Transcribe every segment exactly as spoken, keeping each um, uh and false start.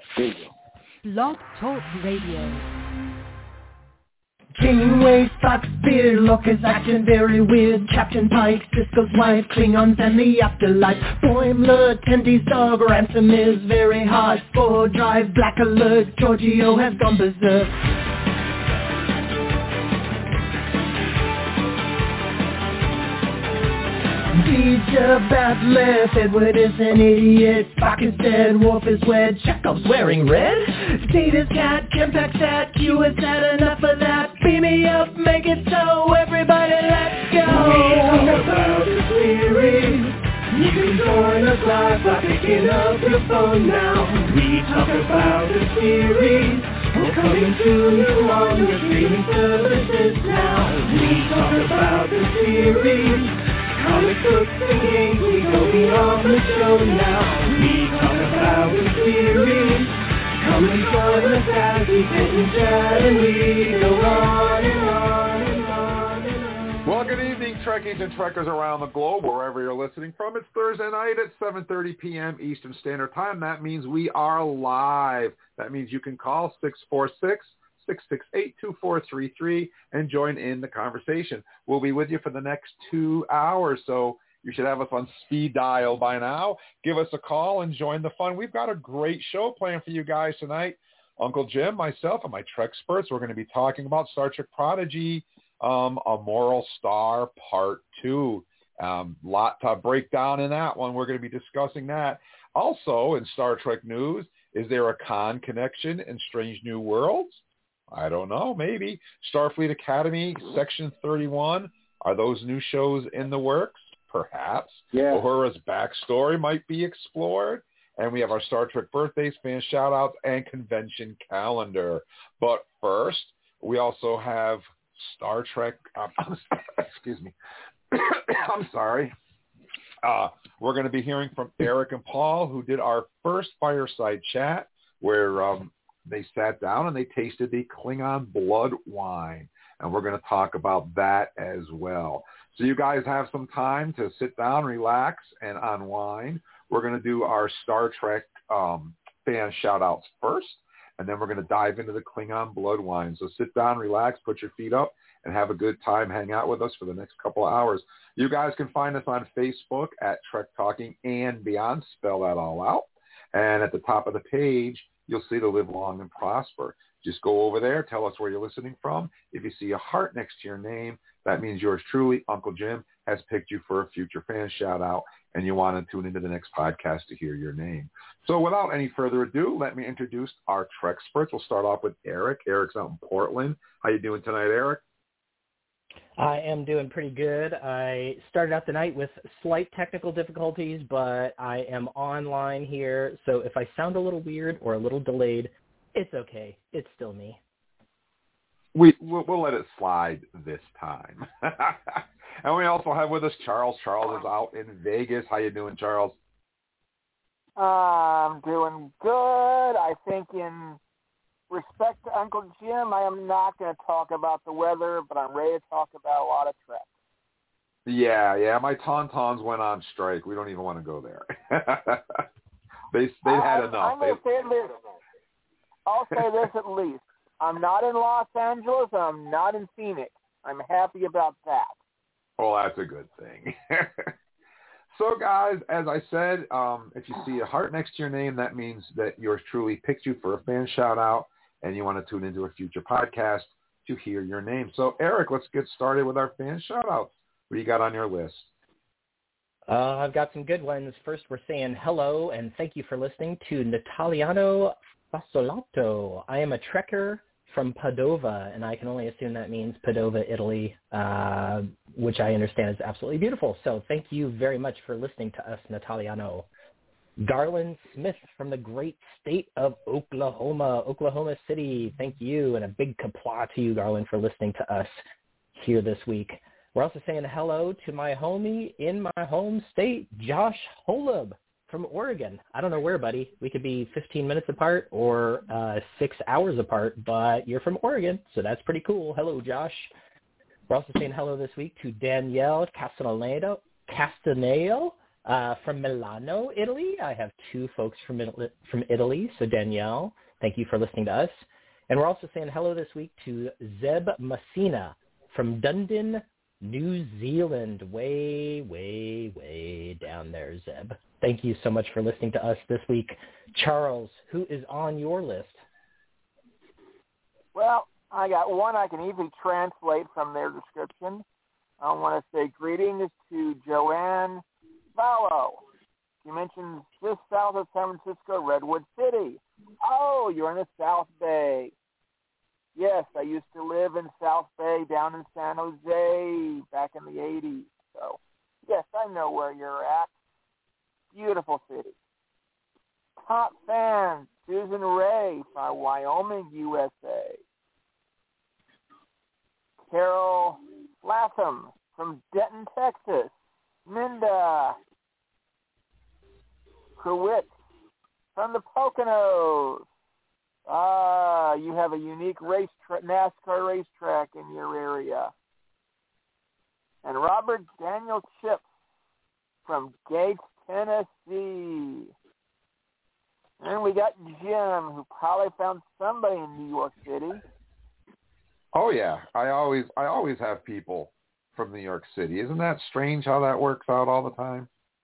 There you go. Blog Talk Radio. Janeway, Spock's beard, Lorca's acting very weird. Captain Pike, Sisko's wife, Klingons and the afterlife. Boimler, Tendy's dog, Ransom is very hard. Spore Drive, Black Alert, Giorgio has gone berserk. Teacher, Batleth, Edward is an idiot. Spock is dead, Worf is wed, Chekhov's wearing red. Data's cat, Kempak's at, Q has had enough of that. Beam me up, make it so, everybody let's go. We talk about the series. You can join us live by picking up your phone now. We talk about the series. We're coming to you on your streaming services now. We talk about the series. Comic books and games, we go beyond the show now. We talk about the series. Come and join us as we sit and chat and we go on and on and on and on. Well, good evening, Trekkies and Trekkers around the globe, wherever you're listening from. It's Thursday night at seven thirty p.m. Eastern Standard Time. That means we are live. That means you can call six four six, six six eight, two four three three and join in the conversation. We'll be with you for the next two hours, so you should have us on speed dial by now. Give us a call and join the fun. We've got a great show planned for you guys tonight. Uncle Jim, myself, and my Trek experts, we're going to be talking about Star Trek Prodigy, um, A Moral Star Part two. Um, lot to break down in that one. We're going to be discussing that. Also, in Star Trek news, is there a Khan connection in Strange New Worlds? I don't know, maybe. Starfleet Academy, Section thirty-one. Are those new shows in the works? Perhaps. Yeah. Uhura's backstory might be explored. And we have our Star Trek birthdays, fan shout-outs, and convention calendar. But first, we also have Star Trek. Um, excuse me. I'm sorry. Uh, we're going to be hearing from Eric and Paul, who did our first fireside chat, where um, they sat down and they tasted the Klingon blood wine. And we're going to talk about that as well. So you guys have some time to sit down, relax, and unwind. We're going to do our Star Trek um, fan shout-outs first, and then we're going to dive into the Klingon blood wine. So sit down, relax, put your feet up, and have a good time. Hang out with us for the next couple of hours. You guys can find us on Facebook at Trek Talking and Beyond. Spell that all out. And at the top of the page, you'll see the Live Long and Prosper. Just go over there, tell us where you're listening from. If you see a heart next to your name, that means yours truly, Uncle Jim, has picked you for a future fan shout-out, and you want to tune into the next podcast to hear your name. So without any further ado, let me introduce our Trek experts. We'll start off with Eric. Eric's out in Portland. How you doing tonight, Eric? I am doing pretty good. I started out the night with slight technical difficulties, but I am online here, so if I sound a little weird or a little delayed, it's okay. It's still me. We, we'll, we'll let it slide this time. And we also have with us Charles. Charles is out in Vegas. How you doing, Charles? Uh, I'm doing good. I think in respect to Uncle Jim, I am not going to talk about the weather, but I'm ready to talk about a lot of Trek. Yeah, yeah. My Tauntauns went on strike. We don't even want to go there. they they had I, enough. I'm going to say this. I'll say this at least. I'm not in Los Angeles. And I'm not in Phoenix. I'm happy about that. Well, that's a good thing. So, guys, as I said, um, if you see a heart next to your name, that means that yours truly picked you for a fan shout-out, and you want to tune into a future podcast to hear your name. So, Eric, let's get started with our fan shout-outs. What do you got on your list? Uh, I've got some good ones. First, we're saying hello and thank you for listening to Nataliano Fasolato. I am a Trekker from Padova, and I can only assume that means Padova, Italy, uh, which I understand is absolutely beautiful. So thank you very much for listening to us, Nataliano. Garland Smith from the great state of Oklahoma, Oklahoma City. Thank you, and a big kapla to you, Garland, for listening to us here this week. We're also saying hello to my homie in my home state, Josh Holub from Oregon. I don't know where, buddy. We could be fifteen minutes apart or uh, six hours apart, but you're from Oregon, so that's pretty cool. Hello, Josh. We're also saying hello this week to Danielle Castaneda, Castaneo Uh, from Milano, Italy, I have two folks from Italy, from Italy. So Danielle, thank you for listening to us. And we're also saying hello this week to Zeb Messina from Dunedin, New Zealand. Way, way, way down there, Zeb. Thank you so much for listening to us this week. Charles, who is on your list? Well, I got one I can easily translate from their description. I want to say greetings to Joanne Vallow. She mentions just south of San Francisco, Redwood City. Oh, you're in the South Bay. Yes, I used to live in South Bay down in San Jose back in the eighties. So, yes, I know where you're at. Beautiful city. Top fan, Susan Ray from Wyoming, U S A. Carol Latham from Denton, Texas. Minda Kruwitz from the Poconos. Ah, you have a unique race tra- NASCAR racetrack in your area. And Robert Daniel Chips from Gates, Tennessee. And we got Jim, who probably found somebody in New York City. Oh yeah, I always I always have people from New York City. Isn't that strange how that works out all the time?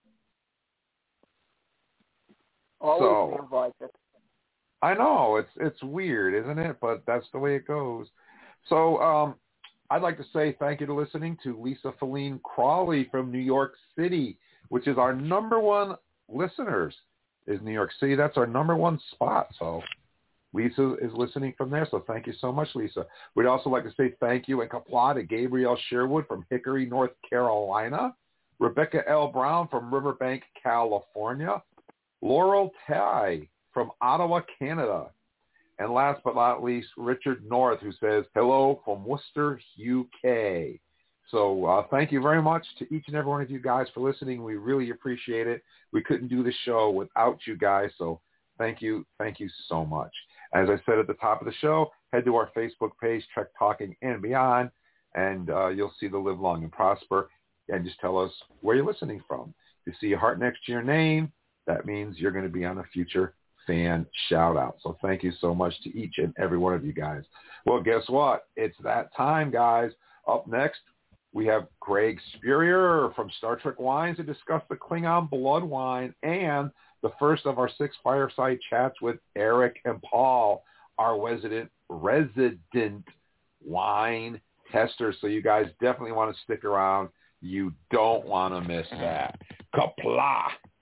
Always so, seems like it. I know, it's it's weird, isn't it? But that's the way it goes. So um, I'd like to say thank you to listening to Lisa Feline Crawley from New York City, which is our number one listeners, is New York City. That's our number one spot. So Lisa is listening from there, so thank you so much, Lisa. We'd also like to say thank you and kapla to Gabrielle Sherwood from Hickory, North Carolina, Rebecca L. Brown from Riverbank, California, Laurel Tai from Ottawa, Canada, and last but not least, Richard North, who says, hello from Worcester, U K. So uh, thank you very much to each and every one of you guys for listening. We really appreciate it. We couldn't do the show without you guys, so thank you. Thank you so much. As I said at the top of the show, head to our Facebook page, Trek Talking and Beyond, and uh, you'll see the Live Long and Prosper, and just tell us where you're listening from. If you see a heart next to your name, that means you're going to be on a future fan shout-out. So thank you so much to each and every one of you guys. Well, guess what? It's that time, guys. Up next, we have Greg Spurrier from Star Trek Wines to discuss the Klingon Blood Wine and the first of our six fireside chats with Eric and Paul, our resident resident wine testers. So you guys definitely want to stick around. You don't want to miss that. Kapla!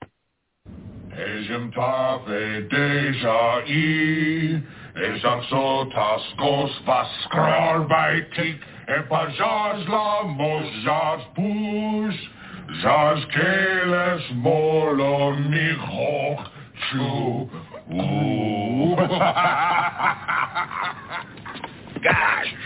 Ezem tave deja I, ezam sotas gos vaskrar baitik, e pajaz la mojaz bush, zaz keles molo nichoch chu. Ooh. Gosh.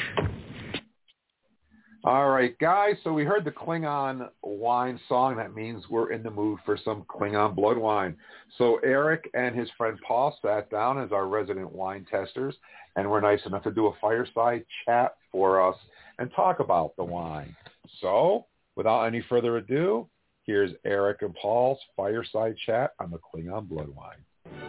All right, guys, so we heard the Klingon wine song. That means we're in the mood for some Klingon blood wine. So Eric and his friend Paul sat down as our resident wine testers, and were nice enough to do a fireside chat for us and talk about the wine. So without any further ado, here's Eric and Paul's fireside chat on the Klingon blood wine.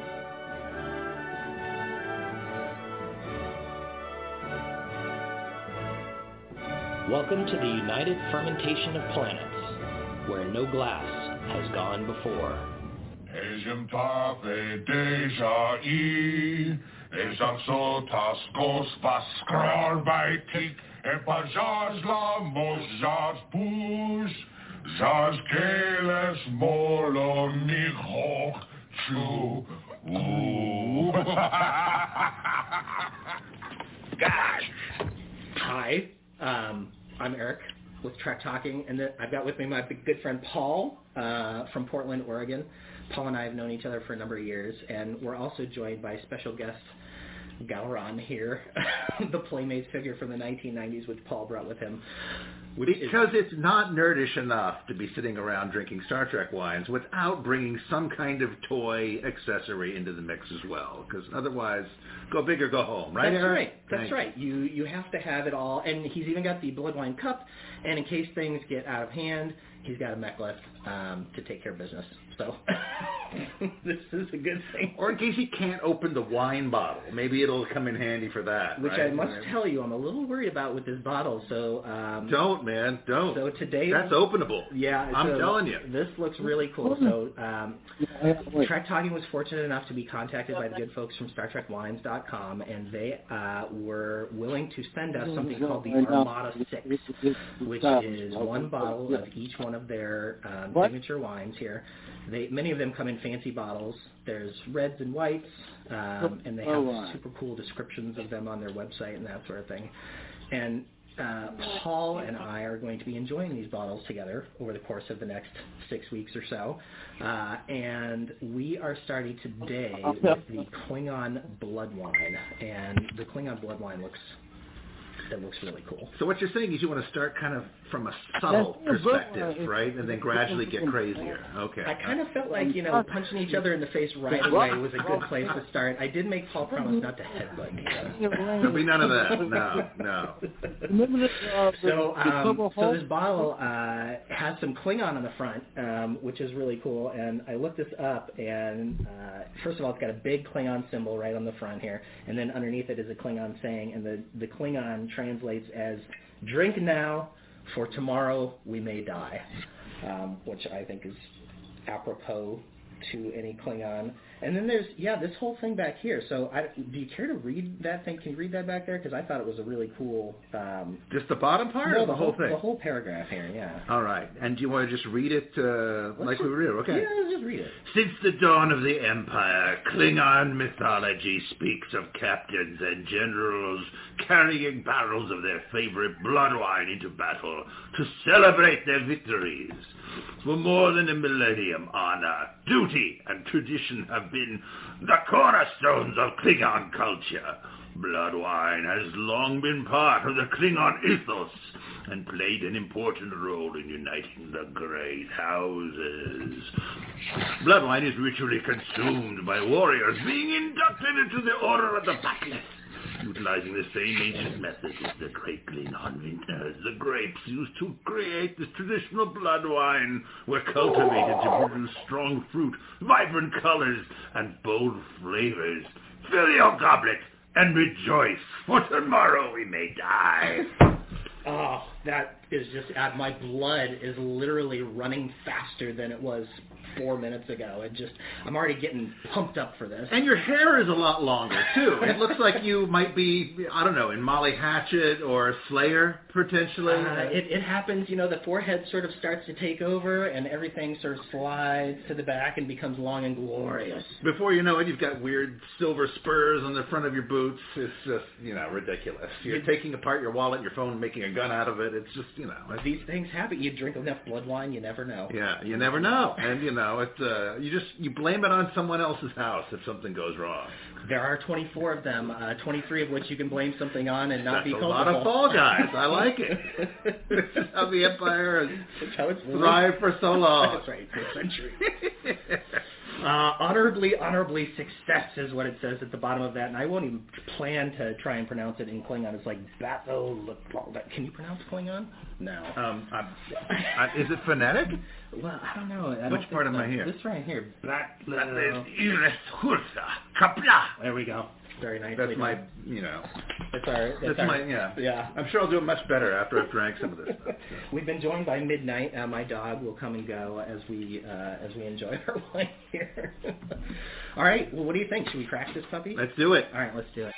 Welcome to the United Fermentation of Planets, where no glass has gone before. Ezem tave deja I, ezam sotas gos vaskrar baitik, e pajaz la mojaz bush, zaz keles molo nichoch chu. Ooh. Gosh. Hi. Um, I'm Eric with Trek Talking, and the, I've got with me my good friend Paul uh, from Portland, Oregon. Paul and I have known each other for a number of years, and we're also joined by special guest Gowron here, the Playmates figure from the nineteen nineties, which Paul brought with him. Because it's not nerdish enough to be sitting around drinking Star Trek wines without bringing some kind of toy accessory into the mix as well. Because otherwise, go big or go home, right, That's Eric? right. That's Thank right. You you have to have it all. And he's even got the blood wine cup. And in case things get out of hand, he's got a mech lift um, to take care of business. So this is a good thing. Or in case he can't open the wine bottle. Maybe it'll come in handy for that. Which right? I must tell you, I'm a little worried about with this bottle. So um, Don't, man. Don't. So today... That's openable. Yeah. I'm so telling you. This looks really cool. So um, Trek Talking was fortunate enough to be contacted by the good folks from Star Trek Wines dot com, and they uh, were willing to send us something called the Armada six, which is one bottle of each one of their um, signature wines here. They, many of them come in fancy bottles. There's reds and whites, um, and they have super cool descriptions of them on their website and that sort of thing. And uh, Paul and I are going to be enjoying these bottles together over the course of the next six weeks or so. Uh, and we are starting today with the Klingon Blood Wine. And the Klingon Blood Wine looks... That looks really cool. So what you're saying is you want to start kind of from a subtle perspective, right, and then gradually get crazier. Okay. I kind of felt like, you know, punching each other in the face right away was a good place to start. I did make Paul promise not to headbutt me. There'll be none of that. No, no. So, um, so this bottle uh, has some Klingon on the front, um, which is really cool. And I looked this up, and uh, first of all, it's got a big Klingon symbol right on the front here, and then underneath it is a Klingon saying, and the the Klingon translates as "Drink now, for tomorrow we may die," um, which I think is apropos to any Klingon. And then there's, yeah, this whole thing back here. So I, do you care to read that thing? Can you read that back there? Because I thought it was a really cool... Um, just the bottom part no, or the, the whole, whole thing? The whole paragraph here, yeah. All right. And do you want to just read it uh, like just, we read it? Okay. Yeah, let's just read it. Since the dawn of the Empire, Klingon mythology speaks of captains and generals carrying barrels of their favorite blood wine into battle to celebrate their victories. For more than a millennium, honor, duty, and tradition have been the cornerstones of Klingon culture. Blood wine has long been part of the Klingon ethos and played an important role in uniting the great houses. Blood wine is ritually consumed by warriors being inducted into the Order of the Backless. Utilizing the same ancient method as the great Klingon vintners, the grapes used to create this traditional blood wine were cultivated to produce strong fruit, vibrant colors, and bold flavors. Fill your goblet and rejoice, for tomorrow we may die. Oh, that is just, uh, my blood is literally running faster than it was four minutes ago. It just, I'm already getting pumped up for this. And your hair is a lot longer, too. It looks like you might be, I don't know, in Molly Hatchet or Slayer, potentially. Uh, it, it happens, you know, the forehead sort of starts to take over and everything sort of slides to the back and becomes long and glorious. Before you know it, you've got weird silver spurs on the front of your boots. It's just, you know, ridiculous. You're taking apart your wallet, your phone, making a gun out of it. It's just, you know. These things happen. You drink enough blood wine, you never know. Yeah, you never know. And, you know, it, uh, you just, you blame it on someone else's house if something goes wrong. There are twenty-four of them, uh, twenty-three of which you can blame something on and not That's be culpable. a lot of Fall Guys. I like it. This is how the Empire has thrived for so long. That's right, for a century. Uh, honorably, honorably success is what it says at the bottom of that, and I won't even plan to try and pronounce it in Klingon. It's like Batho. Can you pronounce Klingon? No. Um, I'm, I, is it phonetic? Well, I don't know. I Which don't part am so. I here? This right here. Black. There we go. Very nicely That's done. my, you know. That's our. That's, That's our, my, yeah. Yeah. I'm sure I'll do it much better after I've drank some of this stuff. So. We've been joined by Midnight. Uh, my dog will come and go as we uh, as we enjoy our wine here. All right. Well, what do you think? Should we crack this puppy? Let's do it. All right. Let's do it.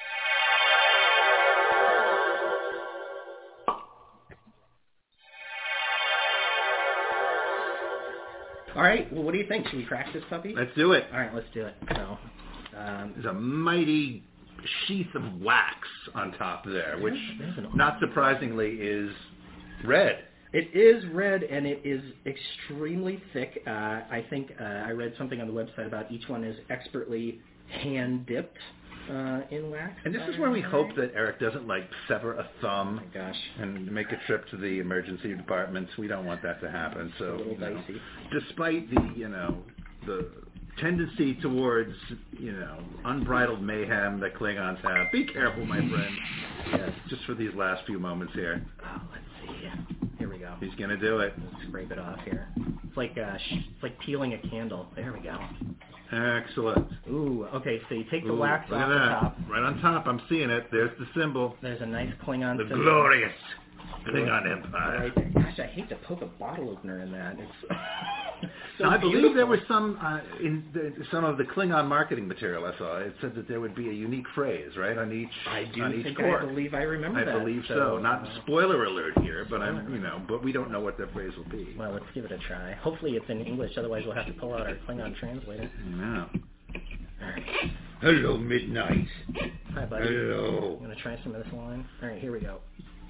All right. Well, what do you think? Should we crack this puppy? Let's do it. All right. Let's do it. So, um, there's a mighty sheath of wax on top there, which, not surprisingly, is red. It is red, and it is extremely thick. Uh, I think uh, I read something on the website about each one is expertly hand-dipped. uh, in wax. And this is where we hope that Eric doesn't, like, sever a thumb oh my gosh. and make a trip to the emergency department. We don't want that to happen. So, a little you know, dicey. despite the, you know, the tendency towards, you know, unbridled mayhem that Klingons have, be careful, my friend. Yes, just for these last few moments here. Oh, let's see. Here we go. He's going to do it. Let's scrape it off here. It's like uh, sh- it's like peeling a candle. There we go. Excellent. Ooh, okay, so you take the Ooh, wax look off at the that. top. Right on top, I'm seeing it. There's the symbol. There's a nice Klingon The symbol. glorious Klingon Empire. Right there. Gosh, I hate to poke a bottle opener in that. It's so now, I believe beautiful. there was some uh, in the, some of the Klingon marketing material I saw. It said that there would be a unique phrase, right, on each I do on each think cork. I believe I remember I that. believe so. so. Not uh, spoiler alert here, but I'm you know, but we don't know what that phrase will be. Well, let's give it a try. Hopefully it's in English. Otherwise, we'll have to pull out our Klingon translator. Yeah. All right. Hello, Midnight. Hi, buddy. Hello. I'm gonna try some of this wine. All right, here we go.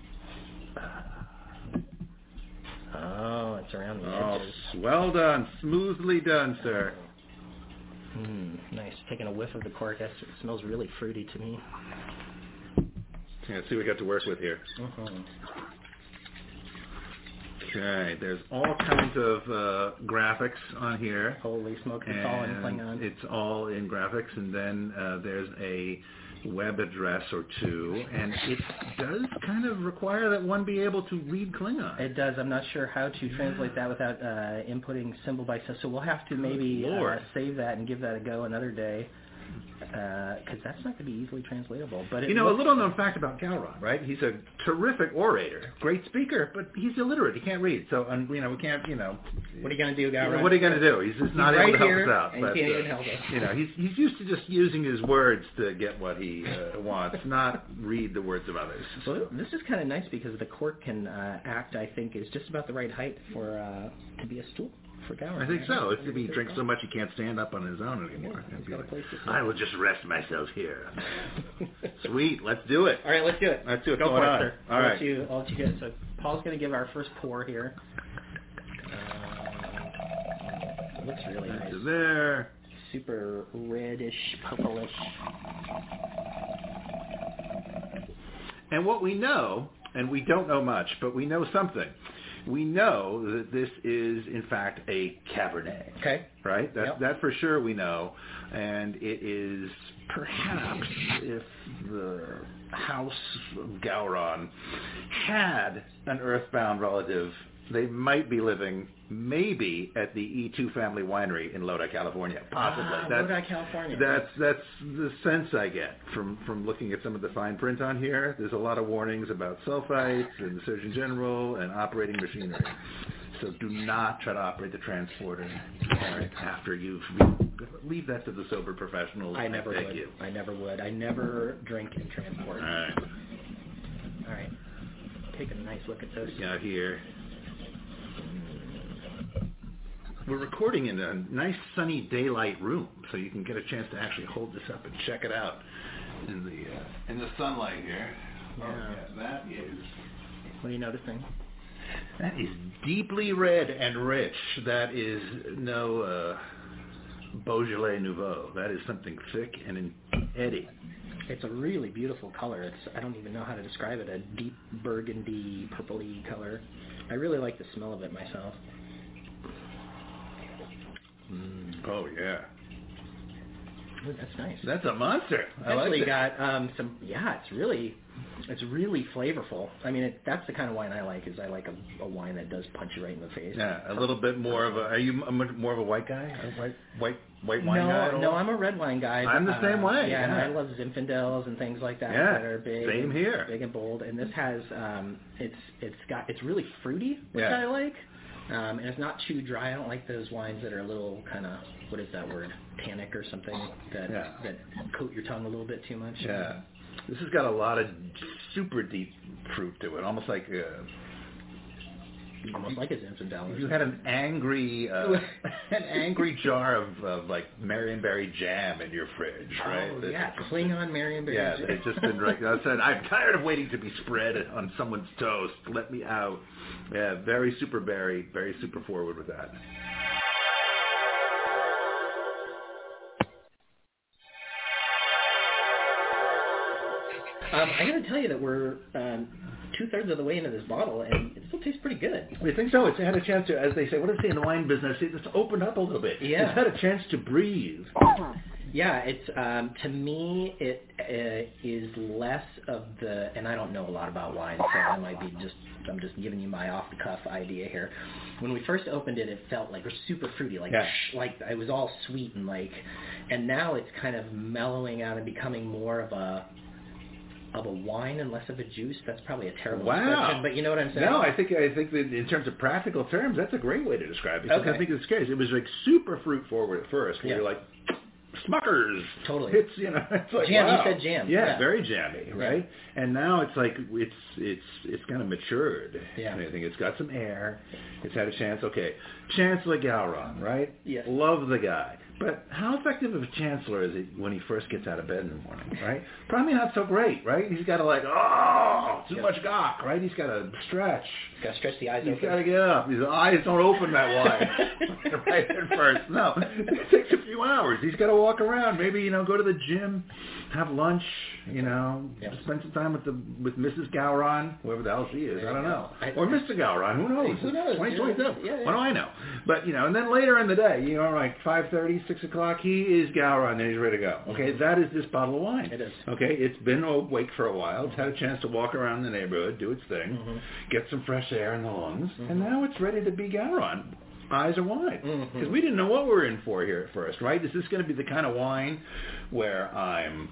Oh, it's around the Oh, edges. well done. Smoothly done, sir. Mm, nice. Taking a whiff of the cork. It smells really fruity to me. Yeah, let's see what we got to work with here. Uh-huh. Okay, there's all kinds of uh, graphics on here. Holy smokes, it's all in And Klingon. It's all in graphics, and then uh, there's a web address or two, and it does kind of require that one be able to read Klingon. It does. I'm not sure how to translate that without uh, inputting symbol by symbol. So we'll have to maybe uh, save that and give that a go another day, because uh, that's not going to be easily translatable. But it you know, looks... a little known fact about Gowron, right? He's a terrific orator, great speaker, but he's illiterate. He can't read. So, um, you know, we can't, you know. What are you going to do, Gowron? What are you going to do? He's just not he's able right to help here, us out. And but, he can't uh, even help us. You know, he's he's used to just using his words to get what he uh, wants, not read the words of others. So. Well, this is kind of nice because the cork can uh, act, I think, is just about the right height for uh, to be a stool. For Gowron. I think so. If he drinks so much he can't stand up on his own anymore. Yeah, he's got a place to sit. I will just rest myself here. Sweet, let's do it. All right, let's do it. Let's do it. Go going for on. it, sir. All I'll right. Let you, I'll let you get it. So Paul's going to give our first pour here. Uh, it looks really nice. There. Super reddish, purplish. And what we know, and we don't know much, but we know something. We know that this is, in fact, a Cabernet. Okay. Right? That, yep. that for sure we know. And it is perhaps if the House of Gowron had an earthbound relative, they might be living maybe at the E two Family Winery in Lodi, California. Possibly. Ah, that's, Lodi, California. That's that's the sense I get from, from looking at some of the fine print on here. There's a lot of warnings about sulfites and the Surgeon General and operating machinery. So do not try to operate the transporter after you've leave that to the sober professionals. I never Thank would. You. I never would. I never drink and transport. All right. All right. Take a nice look at those. Out here. We're recording in a nice sunny daylight room, so you can get a chance to actually hold this up and check it out in the uh, in the sunlight here. Yeah. Oh, yeah, that is. What are you noticing? That is deeply red and rich. That is no uh, Beaujolais Nouveau. That is something thick and eddy. It's a really beautiful color. It's I don't even know how to describe it. A deep burgundy, purpley color. I really like the smell of it myself. Mm. Oh yeah. Ooh, that's nice. That's a monster. It's I like actually it. got um, some. Yeah, it's really, it's really flavorful. I mean, it, that's the kind of wine I like. Is I like a, a wine that does punch you right in the face. Yeah, a little bit more of a. Are you a, more of a white guy? A white white white wine no, guy? at all? No, I'm a red wine guy. I'm the uh, same way. Yeah, Yeah, and I love Zinfandels and things like that Yeah, that are big. same and, here. Big and bold, and this has um, it's it's got it's really fruity, which Yeah. I like. Um, and it's not too dry. I don't like those wines that are a little kind of, what is that word, tannic or something, that Yeah. that coat your tongue a little bit too much. Yeah. This has got a lot of super deep fruit to it, almost like a, Almost like a Zinfandel. you had an angry uh, an angry jar of, of like Marionberry jam in your fridge, right? Oh, That- yeah, Klingon Marionberry Yeah, jam. they've just been drinking. I said, I'm tired of waiting to be spread on someone's toast. Let me out. Yeah, very super berry, very super forward with that. Um, I got to tell you that we're um, two-thirds of the way into this bottle, and it still tastes pretty good. I think so. It's had a chance to, as they say, what do they say in the wine business? It's opened up a little bit. Yeah. It's had a chance to breathe. Yeah, it's um, to me it uh, is less of the, and I don't know a lot about wine, so I might be just, I'm just giving you my off-the-cuff idea here. When we first opened it, it felt like it was super fruity, like yeah. sh- like it was all sweet and like, and now it's kind of mellowing out and becoming more of a of a wine and less of a juice. That's probably a terrible wow. description, but you know what I'm saying? No, I think I think that in terms of practical terms, that's a great way to describe it. Because okay. I think it's case. It was like super fruit forward at first. Where yeah. you're like, Smuckers. Totally. It's, you know, it's like, jam. wow. You said jam. Yeah, yeah. very jammy, right? Yeah. And now it's like it's it's it's kind of matured. Yeah. And I think it's got some air. It's had a chance. Okay, Chancellor Gowron, right? Yes. Love the guy. But how effective of a chancellor is he when he first gets out of bed in the morning, right? Probably not so great, right? He's got to like, oh, too yeah. much gawk, right? He's got to stretch. He's got to stretch the eyes He's open. got to get up. His eyes don't open that wide right at first. No, it takes a few hours. He's got to walk around. Maybe, you know, go to the gym, have lunch, you know, yep. spend some time with the with Missus Gowron, whoever the hell she is. I don't know. I, or Mister Gowron. Who knows? Who knows? twenty twenty-seven. Yeah, yeah. What do I know? But, you know, and then later in the day, you know, like five thirty, six o'clock, he is Gowron and he's ready to go. Okay, mm-hmm. That is this bottle of wine. It is. Okay, it's been awake for a while. It's had a chance to walk around the neighborhood, do its thing, mm-hmm. get some fresh air in the lungs, mm-hmm. and now it's ready to be Gowron. Eyes are wide. Because mm-hmm. we didn't know what we were in for here at first, right? Is this going to be the kind of wine where I'm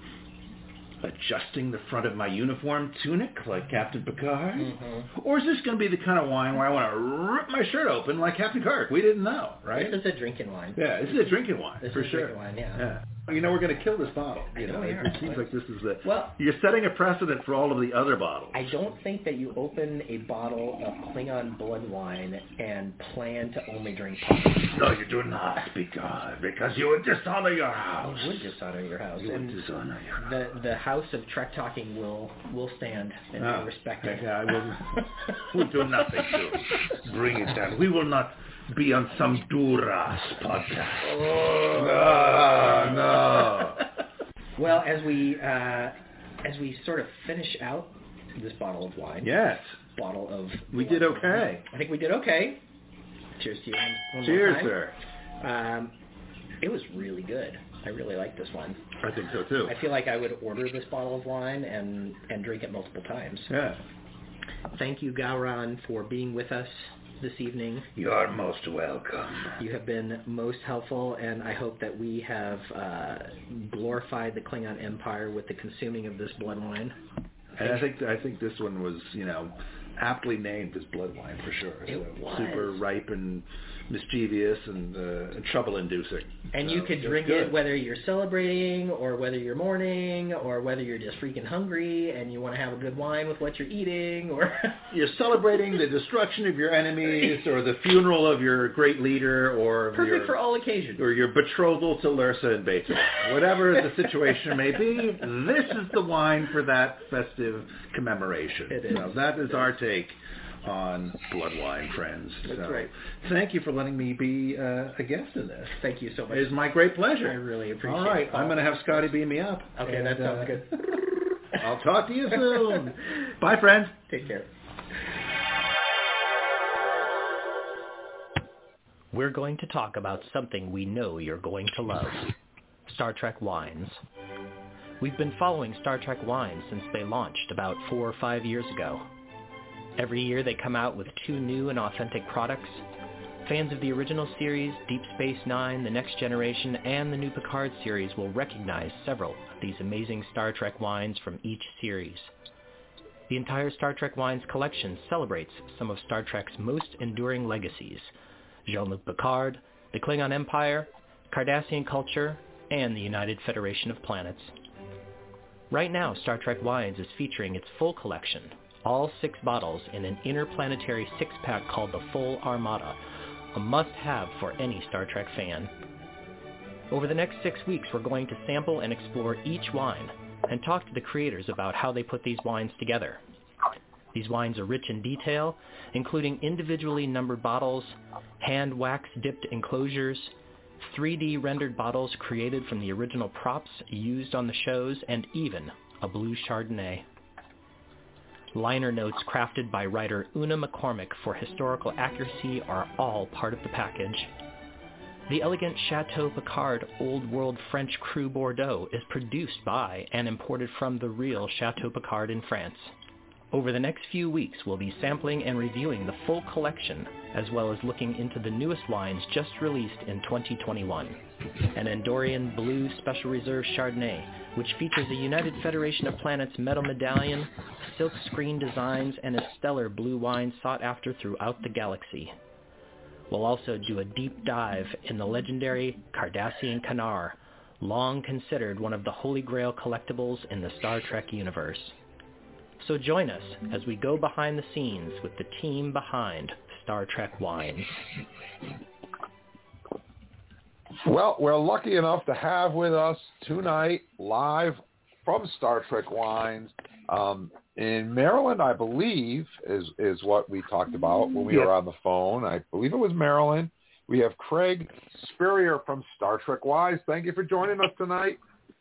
adjusting the front of my uniform tunic like Captain Picard? Mm-hmm. Or is this going to be the kind of wine where I want to rip my shirt open like Captain Kirk? We didn't know, right? This is a drinking wine. Yeah, this is a drinking wine, this for is sure. A drinking wine, yeah. yeah. You know, we're going to kill this bottle. You I know know, we it, are. it seems like this is the... Well, you're setting a precedent for all of the other bottles. I don't think that you open a bottle of Klingon blood wine and plan to only drink pop. No, you do not, because because you would dishonor your house. You would dishonor your house. You would and dishonor your house. The the house of Trek Talking will will stand and oh, be respected. Yeah, I will. We'll do nothing to bring it down. We will not be on some Duras podcast. Oh, no, no. Well, as we uh, as we sort of finish out this bottle of wine, yes, bottle of we wine, did okay. I think we did okay. Cheers to you. One, one Cheers, more time. sir. Um, it was really good. I really like this one. I think so too. I feel like I would order this bottle of wine and and drink it multiple times. Yeah. Thank you, Gowron, for being with us this evening. You are most welcome. You have been most helpful, and I hope that we have uh, glorified the Klingon Empire with the consuming of this blood wine. And I think I think this one was, you know, aptly named as blood wine for sure. It so was. Super ripe and mischievous and, uh, and trouble-inducing. And so you could drink good. it whether you're celebrating or whether you're mourning or whether you're just freaking hungry and you want to have a good wine with what you're eating, or you're celebrating the destruction of your enemies or the funeral of your great leader, or perfect your, for all occasions, or your betrothal to Lursa and Bates. Whatever the situation may be, this is the wine for that festive commemoration. It is. So that is our take on blood wine, friends. That's so, right. Thank you for letting me be uh, a guest in this. Thank you so much. It's my great pleasure. I really appreciate it. All right, it. I'm going to have Scotty beam me up. Okay, and, that sounds uh, good. I'll talk to you soon. Bye, friends. Take care. We're going to talk about something we know you're going to love. Star Trek wines. We've been following Star Trek wines since they launched about four or five years ago. Every year they come out with two new and authentic products. Fans of the original series, Deep Space Nine, The Next Generation, and the new Picard series will recognize several of these amazing Star Trek wines from each series. The entire Star Trek wines collection celebrates some of Star Trek's most enduring legacies: Jean-Luc Picard, the Klingon Empire, Cardassian culture, and the United Federation of Planets. Right now, Star Trek Wines is featuring its full collection, all six bottles in an interplanetary six-pack called the Full Armada, a must-have for any Star Trek fan. Over the next six weeks, we're going to sample and explore each wine and talk to the creators about how they put these wines together. These wines are rich in detail, including individually numbered bottles, hand wax-dipped enclosures, three D rendered bottles created from the original props used on the shows, and even a blue Chardonnay. Liner notes crafted by writer Una McCormick for historical accuracy are all part of the package. The elegant Chateau Picard Old World French Cru Bordeaux is produced by and imported from the real Chateau Picard in France. Over the next few weeks, we'll be sampling and reviewing the full collection, as well as looking into the newest wines just released in twenty twenty-one. An Andorian Blue Special Reserve Chardonnay, which features a United Federation of Planets metal medallion, silk screen designs, and a stellar blue wine sought after throughout the galaxy. We'll also do a deep dive in the legendary Cardassian Kanar, long considered one of the holy grail collectibles in the Star Trek universe. So join us as we go behind the scenes with the team behind Star Trek Wines. Well, we're lucky enough to have with us tonight, live from Star Trek Wines, um, in Maryland, I believe, is, is what we talked about when we yes. were on the phone. I believe it was Maryland. We have Craig Spurrier from Star Trek Wines. Thank you for joining us tonight.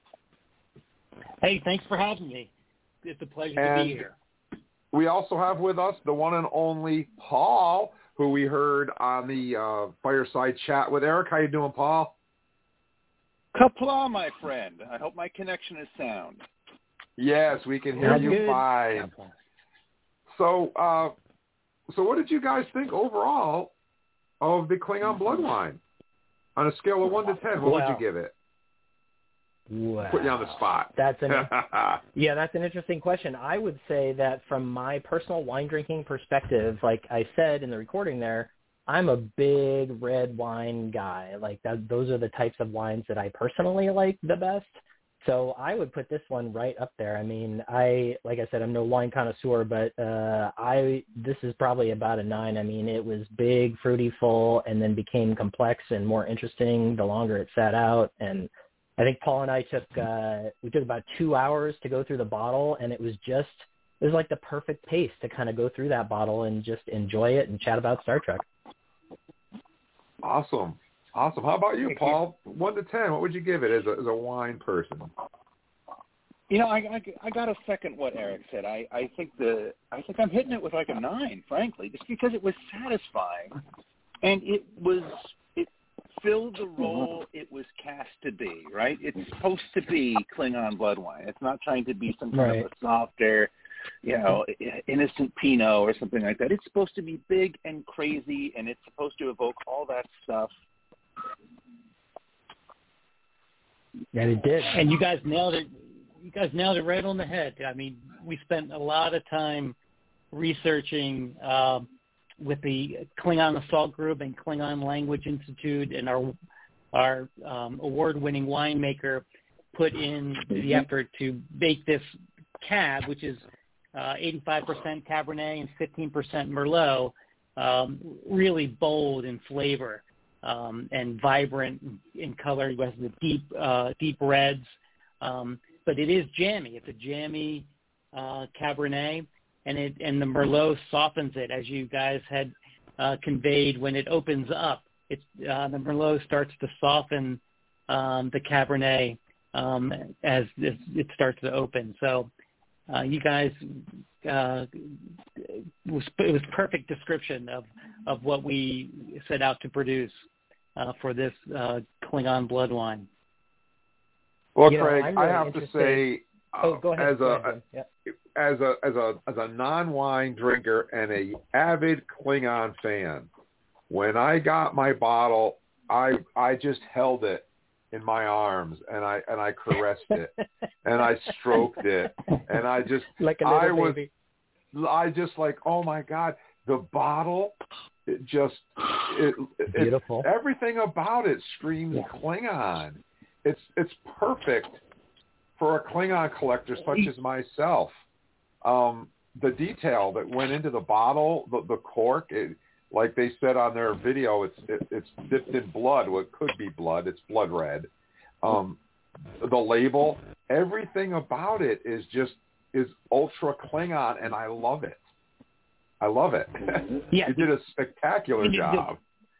Hey, thanks for having me. It's a pleasure and to be here. We also have with us the one and only Paul, who we heard on the uh, fireside chat with Eric. How you doing, Paul? Kapla, my friend. I hope my connection is sound. Yes, we can hear That's you good. fine. So, uh, so what did you guys think overall of the Klingon blood wine? On a scale of one to ten, what Well, would you give it? Wow. Put you on the spot. That's an yeah, that's an interesting question. I would say that from my personal wine drinking perspective, like I said in the recording there, I'm a big red wine guy. Like that, those are the types of wines that I personally like the best. So I would put this one right up there. I mean, I like I said, I'm no wine connoisseur, but uh, I this is probably about a nine. I mean, it was big, fruity, full, and then became complex and more interesting the longer it sat out. And I think Paul and I took uh, we took about two hours to go through the bottle, and it was just it was like the perfect pace to kind of go through that bottle and just enjoy it and chat about Star Trek. Awesome, awesome. How about you, Paul? One to ten, what would you give it as a as a wine person? You know, I, I, I got to second what Eric said. I, I think the I think I'm hitting it with like a nine, frankly, just because it was satisfying, and it was it filled the role it was cast to be. Right? It's supposed to be Klingon blood wine. It's not trying to be some kind Right. of a softer, you know, innocent Pinot or something like that. It's supposed to be big and crazy, and it's supposed to evoke all that stuff. Yeah, it did. And you guys nailed it. You guys nailed it right on the head. I mean, we spent a lot of time researching uh, with the Klingon Assault Group and Klingon Language Institute, and our our um, award-winning winemaker put in the effort to make this cab, which is uh, eighty-five percent Cabernet and fifteen percent Merlot, um, really bold in flavor um, and vibrant in color. It has the deep, uh, deep reds, um, but it is jammy. It's a jammy uh, Cabernet, and it and the Merlot softens it, as you guys had uh, conveyed when it opens up. It's uh, the Merlot starts to soften um, the Cabernet um, as it, it starts to open. So. Uh, you guys, uh, it was it was perfect description of, of what we set out to produce uh, for this uh, Klingon blood wine. Well, You know, Craig, I'm I really have to interested- say, Oh, go ahead. as Go a ahead, yeah. as a as a as a non-wine drinker and a avid Klingon fan, when I got my bottle, I I just held it in my arms and I and I caressed it and I stroked it and I just like a little I was baby. I just like, oh my God, the bottle, it just it, it Beautiful. everything about it screams Klingon. It's it's perfect for a Klingon collector such as myself. Um, the detail that went into the bottle, the, the cork, it, like they said on their video, it's it, it's dipped in blood. Well, it could be blood. It's blood red. Um, the label, everything about it is just is ultra Klingon, and I love it. I love it. Yeah, you did a spectacular we, job.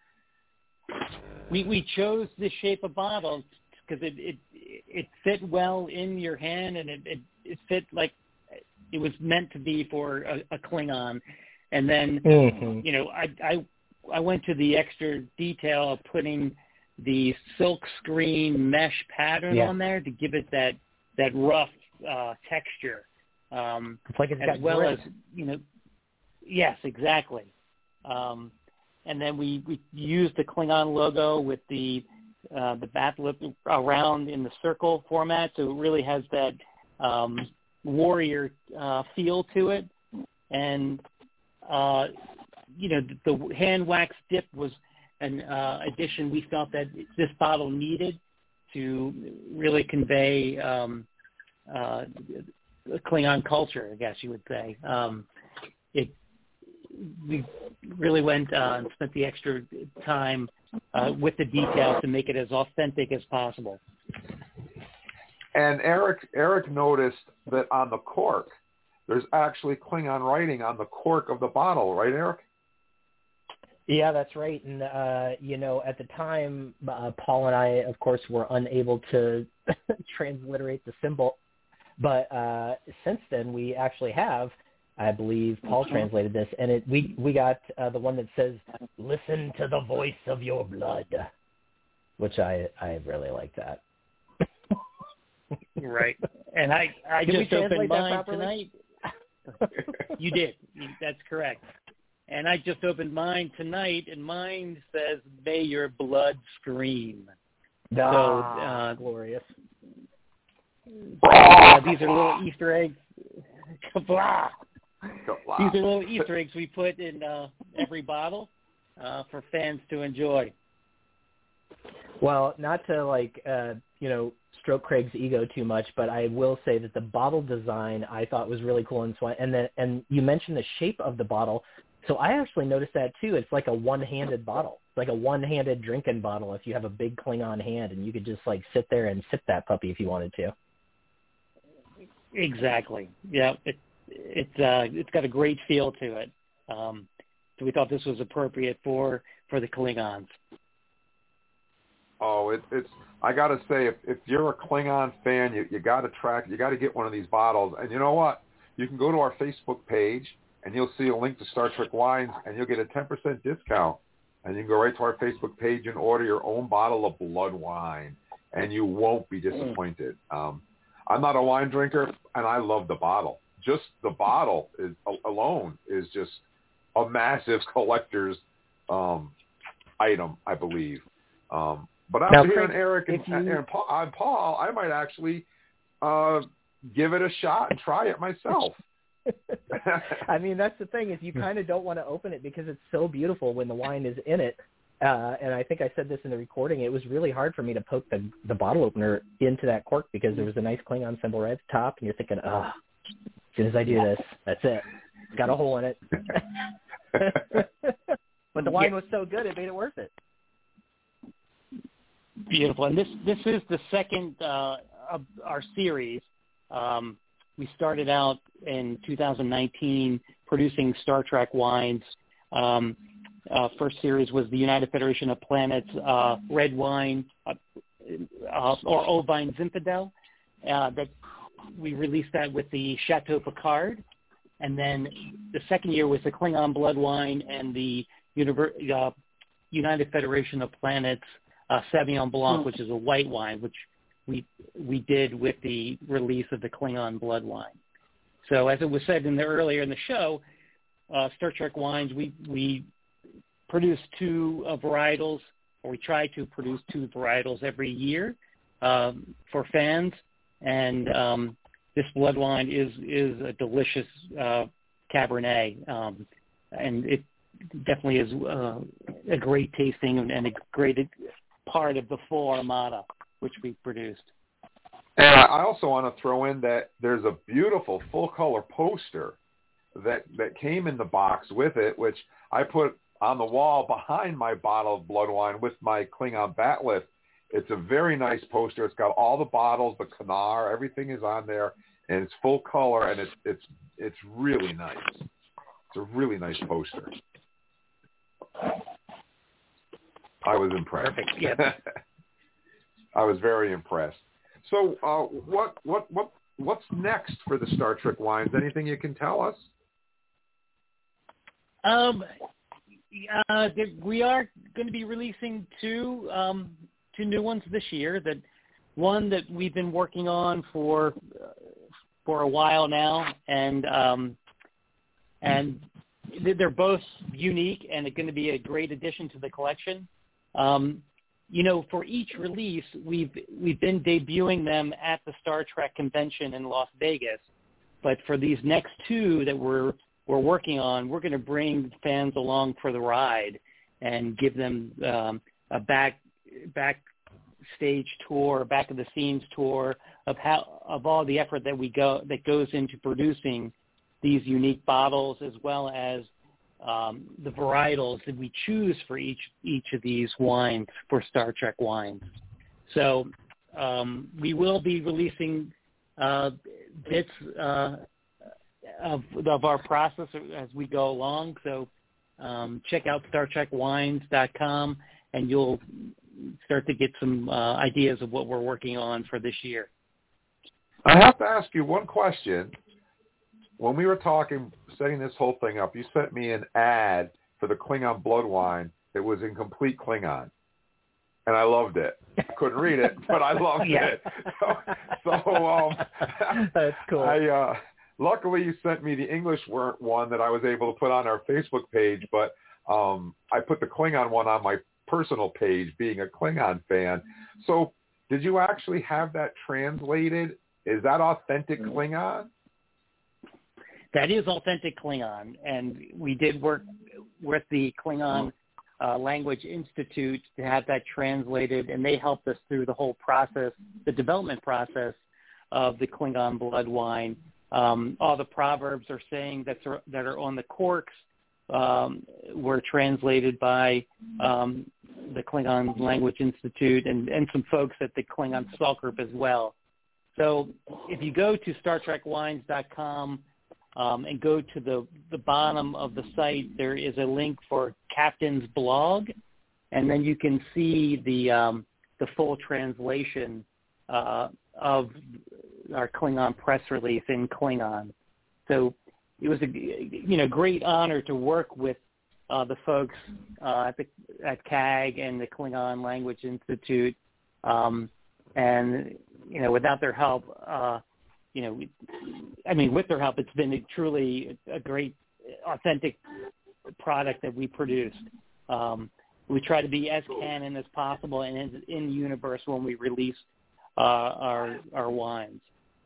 We we chose the shape of bottle because it, it it fit well in your hand, and it, it it fit like it was meant to be for a, a Klingon, and then mm-hmm. you know I I I went to the extra detail of putting the silk screen mesh pattern yeah. on there to give it that that rough uh, texture, um, it's like it's as got well grit. as you know. Yes, exactly. Um, and then we, we used the Klingon logo with the uh, the bat lip around in the circle format, so it really has that um, warrior uh, feel to it. And uh, you know, the, the hand wax dip was an uh, addition we felt that this bottle needed to really convey um, uh, Klingon culture, I guess you would say. Um, it we really went uh, and spent the extra time uh, with the details to make it as authentic as possible. And Eric, Eric noticed that on the cork, there's actually Klingon writing on the cork of the bottle, right, Eric? Yeah, that's right. And, uh, you know, at the time, uh, Paul and I, of course, were unable to transliterate the symbol. But uh, since then, we actually have, I believe Paul translated this, and it, we, we got uh, the one that says, "Listen to the voice of your blood," which I, I really like that. Right. And I, I did just opened mine tonight. You did. That's correct. And I just opened mine tonight, and mine says, "May your blood scream." Ah, so, uh, glorious. Uh, these are little Easter eggs. Kablah! These are little Easter eggs we put in uh, every bottle uh, for fans to enjoy. Well, not to like, uh, you know, stroke Craig's ego too much, but I will say that the bottle design I thought was really cool, and so I, and then and you mentioned the shape of the bottle, so I actually noticed that too. It's like a one-handed bottle, it's like a one-handed drinking bottle. If you have a big Klingon hand, and you could just like sit there and sip that puppy if you wanted to. Exactly. Yeah. It, it's uh, it's got a great feel to it. Um, so we thought this was appropriate for, for the Klingons. Oh, it, it's. I got to say, if, if you're a Klingon fan, you you got to track. You got to get one of these bottles. And you know what? You can go to our Facebook page, and you'll see a link to Star Trek Wines, and you'll get a ten percent discount. And you can go right to our Facebook page and order your own bottle of blood wine, and you won't be disappointed. Um, I'm not a wine drinker, and I love the bottle. Just the bottle is alone is just a massive collector's um, item, I believe. Um, but after now, hearing Craig, Eric and, you... and, Paul, and Paul, I might actually uh, give it a shot and try it myself. I mean, that's the thing, is you kind of don't want to open it because it's so beautiful when the wine is in it. Uh, and I think I said this in the recording. It was really hard for me to poke the, the bottle opener into that cork because there was a nice Klingon symbol right at the top, and you're thinking, oh, as soon as I do this, that's it. It's got a hole in it. But the wine was so good, it made it worth it. Beautiful. And this, this is the second uh, of our series. Um, we started out in two thousand nineteen producing Star Trek wines. Um, uh, first series was the United Federation of Planets uh, red wine, uh, uh, or Ovine Zinfandel. Uh, that we released that with the Chateau Picard. And then the second year was the Klingon blood wine and the Univer- uh, United Federation of Planets uh, Sauvignon Blanc, which is a white wine, which we we did with the release of the Klingon blood wine. So as it was said in the earlier in the show, uh, Star Trek Wines, we we produce two uh, varietals, or we try to produce two varietals every year um, for fans, and um, this blood wine is is a delicious uh, Cabernet, um, and it definitely is uh, a great tasting and a great part of the full armada which we produced. And I also want to throw in that there's a beautiful full-color poster that that came in the box with it, which I put on the wall behind my bottle of blood wine with my Klingon bat'leth. It's a very nice poster. It's got all the bottles, the Kanar, everything is on there, and it's full color, and it's it's it's really nice. It's a really nice poster. I was impressed. Perfect. Yeah. I was very impressed. So, uh, what what what what's next for the Star Trek wines? Anything you can tell us? Um, uh, we are going to be releasing two um, two new ones this year. That one that we've been working on for uh, for a while now, and um, and they're both unique, and it's going to be a great addition to the collection. Um, you know, for each release, we've we've been debuting them at the Star Trek convention in Las Vegas, but for these next two that we're we're working on, we're going to bring fans along for the ride and give them um, a back backstage tour, back of the scenes tour of how of all the effort that we go that goes into producing these unique bottles, as well as um, the varietals that we choose for each each of these wines for Star Trek wines. So um, we will be releasing uh, bits uh, of, of our process as we go along. So um, check out star trek wines dot com, and you'll start to get some uh, ideas of what we're working on for this year. I have to ask you one question. When we were talking, setting this whole thing up, you sent me an ad for the Klingon blood wine that was in complete Klingon, and I loved it. I couldn't read it, but I loved yeah. it. So, so um, that's cool. I uh, luckily you sent me the English one that I was able to put on our Facebook page, but um, I put the Klingon one on my personal page, being a Klingon fan. So, did you actually have that translated? Is that authentic Klingon? That is authentic Klingon, and we did work with the Klingon uh, Language Institute to have that translated, and they helped us through the whole process, the development process of the Klingon blood wine. Um, all the proverbs are saying that are, that are on the corks um, were translated by um, the Klingon Language Institute and, and some folks at the Klingon Salt Group as well. So if you go to star trek wines dot com, Um, and go to the, the bottom of the site, there is a link for Captain's blog, and then you can see the um, the full translation uh, of our Klingon press release in Klingon. So it was a you know great honor to work with uh, the folks uh, at the at C A G and the Klingon Language Institute, um, and you know without their help. Uh, You know, I mean, with their help, it's been a truly a great, authentic product that we produced. Um, we try to be as canon as possible and in, in universe when we release uh, our our wines.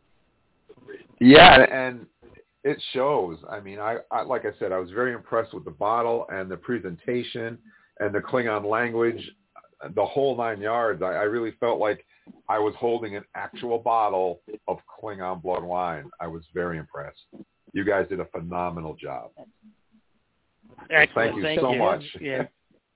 Yeah, and it shows. I mean, I, I like I said, I was very impressed with the bottle and the presentation and the Klingon language, the whole nine yards. I, I really felt like I was holding an actual bottle of Klingon blood wine. I was very impressed. You guys did a phenomenal job. Excellent. Thank you Thank so you. much. Yeah.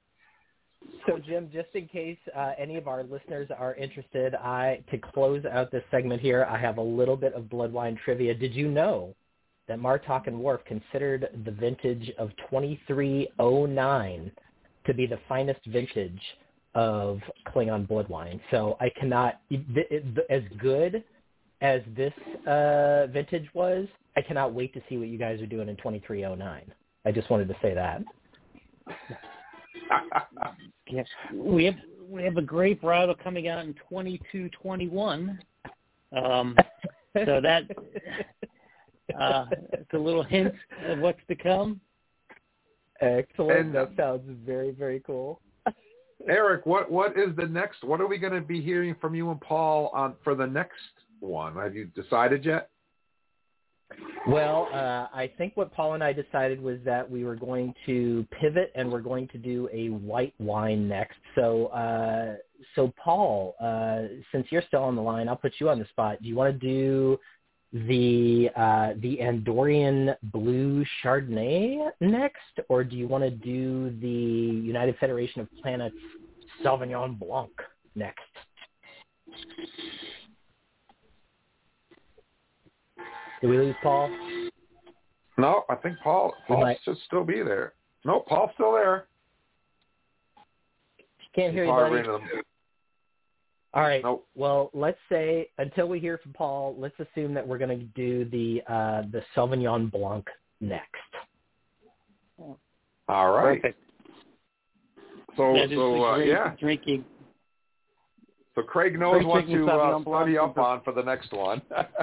So, Jim, just in case uh, any of our listeners are interested, I to close out this segment here, I have a little bit of blood wine trivia. Did you know that Martok and Worf considered the vintage of twenty-three oh nine to be the finest vintage of Klingon blood wine? So I cannot, as good as this uh, vintage was, I cannot wait to see what you guys are doing in twenty-three oh nine. I just wanted to say that. Yes, we have we have a great varietal coming out in twenty-two twenty-one. Um, so that uh, it's a little hint of what's to come. Excellent. And, that sounds very, very cool. Eric, what what is the next? What are we going to be hearing from you and Paul on for the next one? Have you decided yet? Well, uh, I think what Paul and I decided was that we were going to pivot and we're going to do a white wine next. So, uh, so Paul, uh, since you're still on the line, I'll put you on the spot. Do you want to do the uh, the Andorian Blue Chardonnay next, or do you want to do the United Federation of Planets Sauvignon Blanc next? Did we lose Paul? No, I think Paul Paul might... should still be there. No, Paul's still there. Can't hear you, Paul buddy. ran to the, All right. Nope. Well, let's say until we hear from Paul, let's assume that we're going to do the uh, the Sauvignon Blanc next. All right. Perfect. So, That is so the uh, great yeah. drinking. So Craig knows Great what drinking to uh, Sauvignon Blanc. study up on for the next one.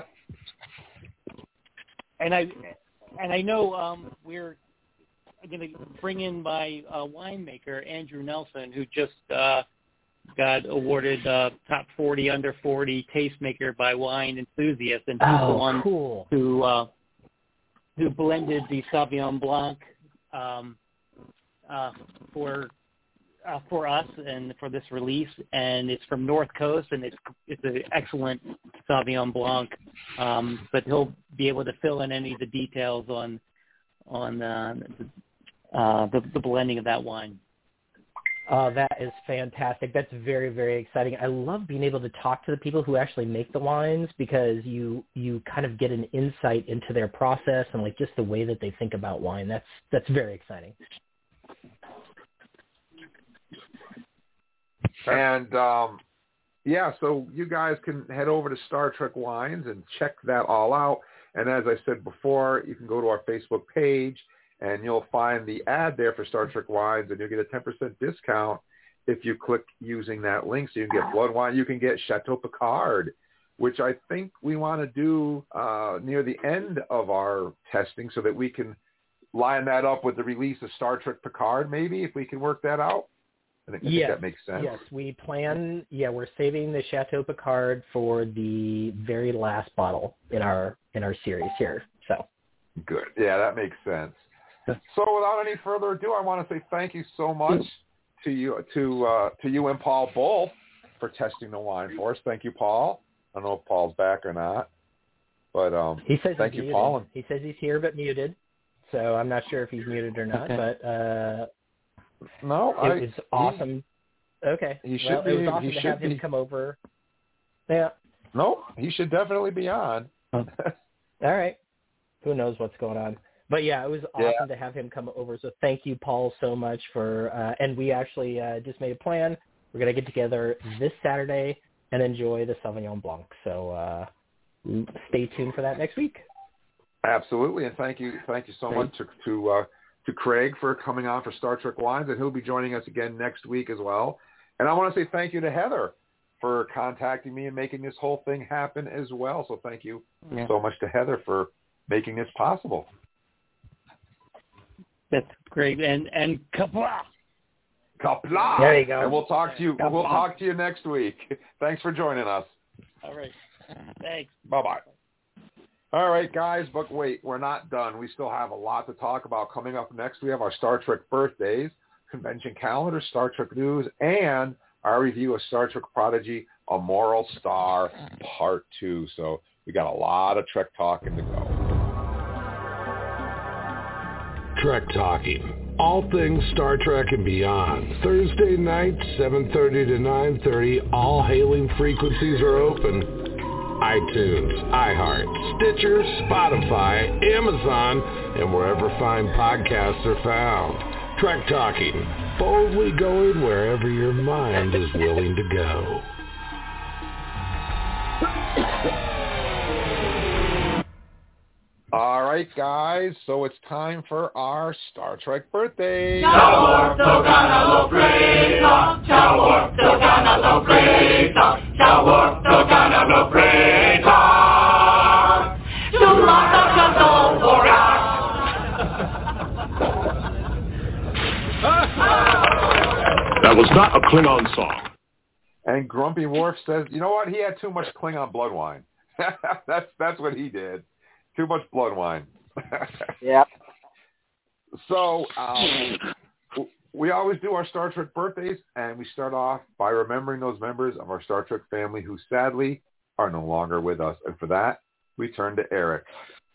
And I and I know um, we're going to bring in my uh, winemaker, Andrew Nelson, who just uh, got awarded uh, top forty under forty tastemaker by Wine Enthusiast, and he's Oh, the one cool. who uh, who blended the Sauvignon Blanc um, uh, for uh, for us and for this release, and it's from North Coast, and it's it's an excellent Sauvignon Blanc. Um, but he'll be able to fill in any of the details on on uh, uh, the, the blending of that wine. Uh, that is fantastic. That's very, very exciting. I love being able to talk to the people who actually make the wines because you you kind of get an insight into their process and like just the way that they think about wine. That's that's very exciting. And, um, yeah, so you guys can head over to Star Trek Wines and check that all out. And as I said before, you can go to our Facebook page, and you'll find the ad there for Star Trek Wines, and you'll get a ten percent discount if you click using that link. So you can get blood wine. You can get Chateau Picard, which I think we want to do uh, near the end of our testing so that we can line that up with the release of Star Trek Picard, maybe, if we can work that out. I think, I think yes, that makes sense. Yes, we plan, yeah, we're saving the Chateau Picard for the very last bottle in our in our series here. So good. Yeah, that makes sense. So without any further ado, I want to say thank you so much to you to uh, to you and Paul both for testing the wine for us. Thank you, Paul. I don't know if Paul's back or not, but um, he says thank he's you, muted. Paul. And, he says he's here but muted, so I'm not sure if he's muted or not. Okay. But uh, no, it I, was awesome. He, okay, he should well, be. It was awesome he to should have him be. come over. Yeah. No, he should definitely be on. All right. Who knows what's going on? But yeah, it was awesome Yeah. to have him come over. So thank you, Paul, so much for. Uh, and we actually uh, just made a plan. We're gonna get together this Saturday and enjoy the Sauvignon Blanc. So uh, stay tuned for that next week. Absolutely, and thank you, thank you so Great. much to to, uh, to Craig for coming on for Star Trek Wines, and he'll be joining us again next week as well. And I want to say thank you to Heather for contacting me and making this whole thing happen as well. So thank you Yeah. so much to Heather for making this possible. That's great. And and kapla. Kapla. There you go. And we'll talk to you. Kapla. We'll talk to you next week. Thanks for joining us. All right. Thanks. Bye bye. All right, guys, but wait, we're not done. We still have a lot to talk about. Coming up next, we have our Star Trek birthdays, convention calendar, Star Trek news, and our review of Star Trek Prodigy, A Moral Star, Part two. So we got a lot of Trek talking to go. Trek Talking. All things Star Trek and beyond. Thursday night, seven thirty to nine thirty. All hailing frequencies are open. iTunes, iHeart, Stitcher, Spotify, Amazon, and wherever fine podcasts are found. Trek Talking. Boldly going wherever your mind is willing to go. All right, guys, so it's time for our Star Trek birthday. That was not a Klingon song. And Grumpy Worf says, you know what? He had too much Klingon blood wine. that's that's what he did. Too much blood wine. Yep. So um, we always do our Star Trek birthdays, and we start off by remembering those members of our Star Trek family who sadly are no longer with us. And for that, we turn to Eric.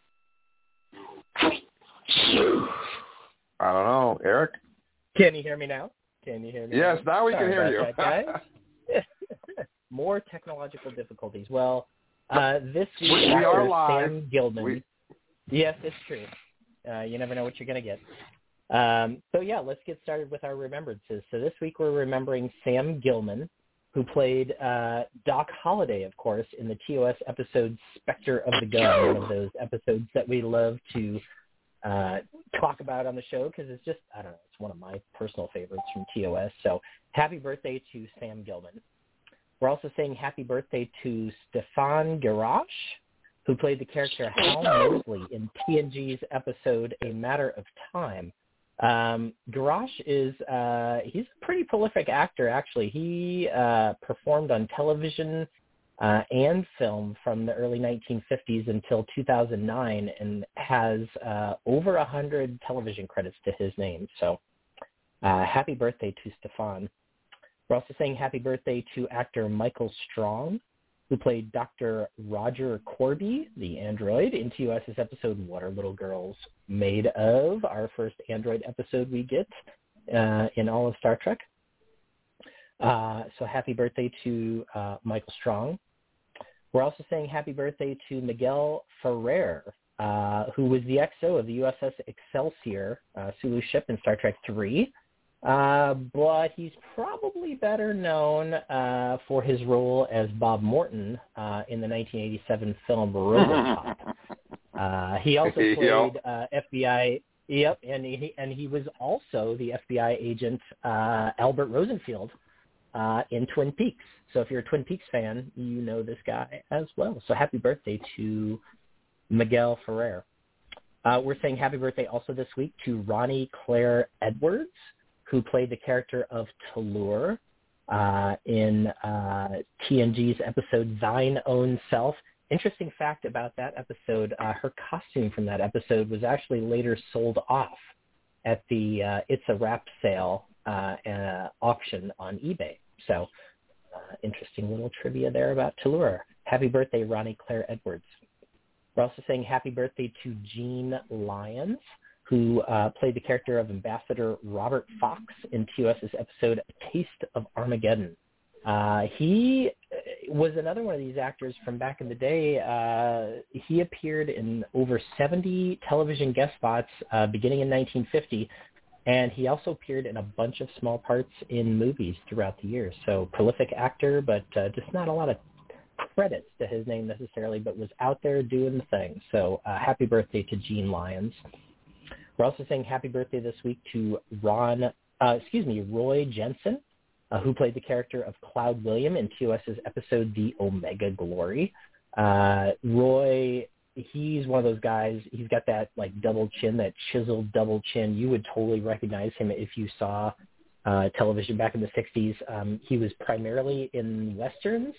I don't know. Eric? Can you hear me now? Can you hear me? Yes, now we Sorry can hear you. about that, guys. More technological difficulties. Well, uh, this week we, we are live. Sam Gilman. We... Yes, it's true. Uh, you never know what you're going to get. Um, so, yeah, let's get started with our remembrances. So this week we're remembering Sam Gilman, who played uh, Doc Holliday, of course, in the T O S episode Spectre of the Gun, one of those episodes that we love to uh, talk about on the show because it's just, I don't know, it's one of my personal favorites from T O S. So happy birthday to Sam Gilman. We're also saying happy birthday to Stefan Garage, who played the character Hal Mosley in T N G's episode A Matter of Time. Um, Garage is, uh, he's a pretty prolific actor, actually. He uh, performed on television uh, and film from the early nineteen fifties until two thousand nine and has uh, over one hundred television credits to his name. So uh, happy birthday to Stefan. We're also saying happy birthday to actor Michael Strong, who played Doctor Roger Corby, the android, in T O S's episode What Are Little Girls Made Of?, our first android episode we get uh, in all of Star Trek. Uh, so happy birthday to uh, Michael Strong. We're also saying happy birthday to Miguel Ferrer, uh, who was the X O of the U S S Excelsior, uh, Sulu's ship in Star Trek three. Uh, but he's probably better known uh, for his role as Bob Morton uh, in the nineteen eighty-seven film RoboCop. uh, he also played uh, F B I. Yep, and he and he was also the F B I agent uh, Albert Rosenfield uh, in Twin Peaks. So if you're a Twin Peaks fan, you know this guy as well. So happy birthday to Miguel Ferrer. Uh, we're saying happy birthday also this week to Ronnie Claire Edwards, who played the character of Talur uh, in uh, T N G's episode Thine Own Self. Interesting fact about that episode, uh, her costume from that episode was actually later sold off at the uh, It's a Wrap sale uh, uh, auction on eBay. So uh, interesting little trivia there about Talur. Happy birthday, Ronnie Claire Edwards. We're also saying happy birthday to Gene Lyons, who uh, played the character of Ambassador Robert Fox in T O S's episode A Taste of Armageddon. Uh, he was another one of these actors from back in the day. Uh, he appeared in over seventy television guest spots uh, beginning in nineteen fifty, and he also appeared in a bunch of small parts in movies throughout the years. So prolific actor, but uh, just not a lot of credits to his name necessarily, but was out there doing the thing. So uh, happy birthday to Gene Lyons. We're also saying happy birthday this week to Ron, uh, excuse me, Roy Jensen, uh, who played the character of Cloud William in T O S's episode The Omega Glory. Uh, Roy, he's one of those guys, he's got that like double chin, that chiseled double chin. You would totally recognize him if you saw uh, television back in the sixties. Um, he was primarily in Westerns,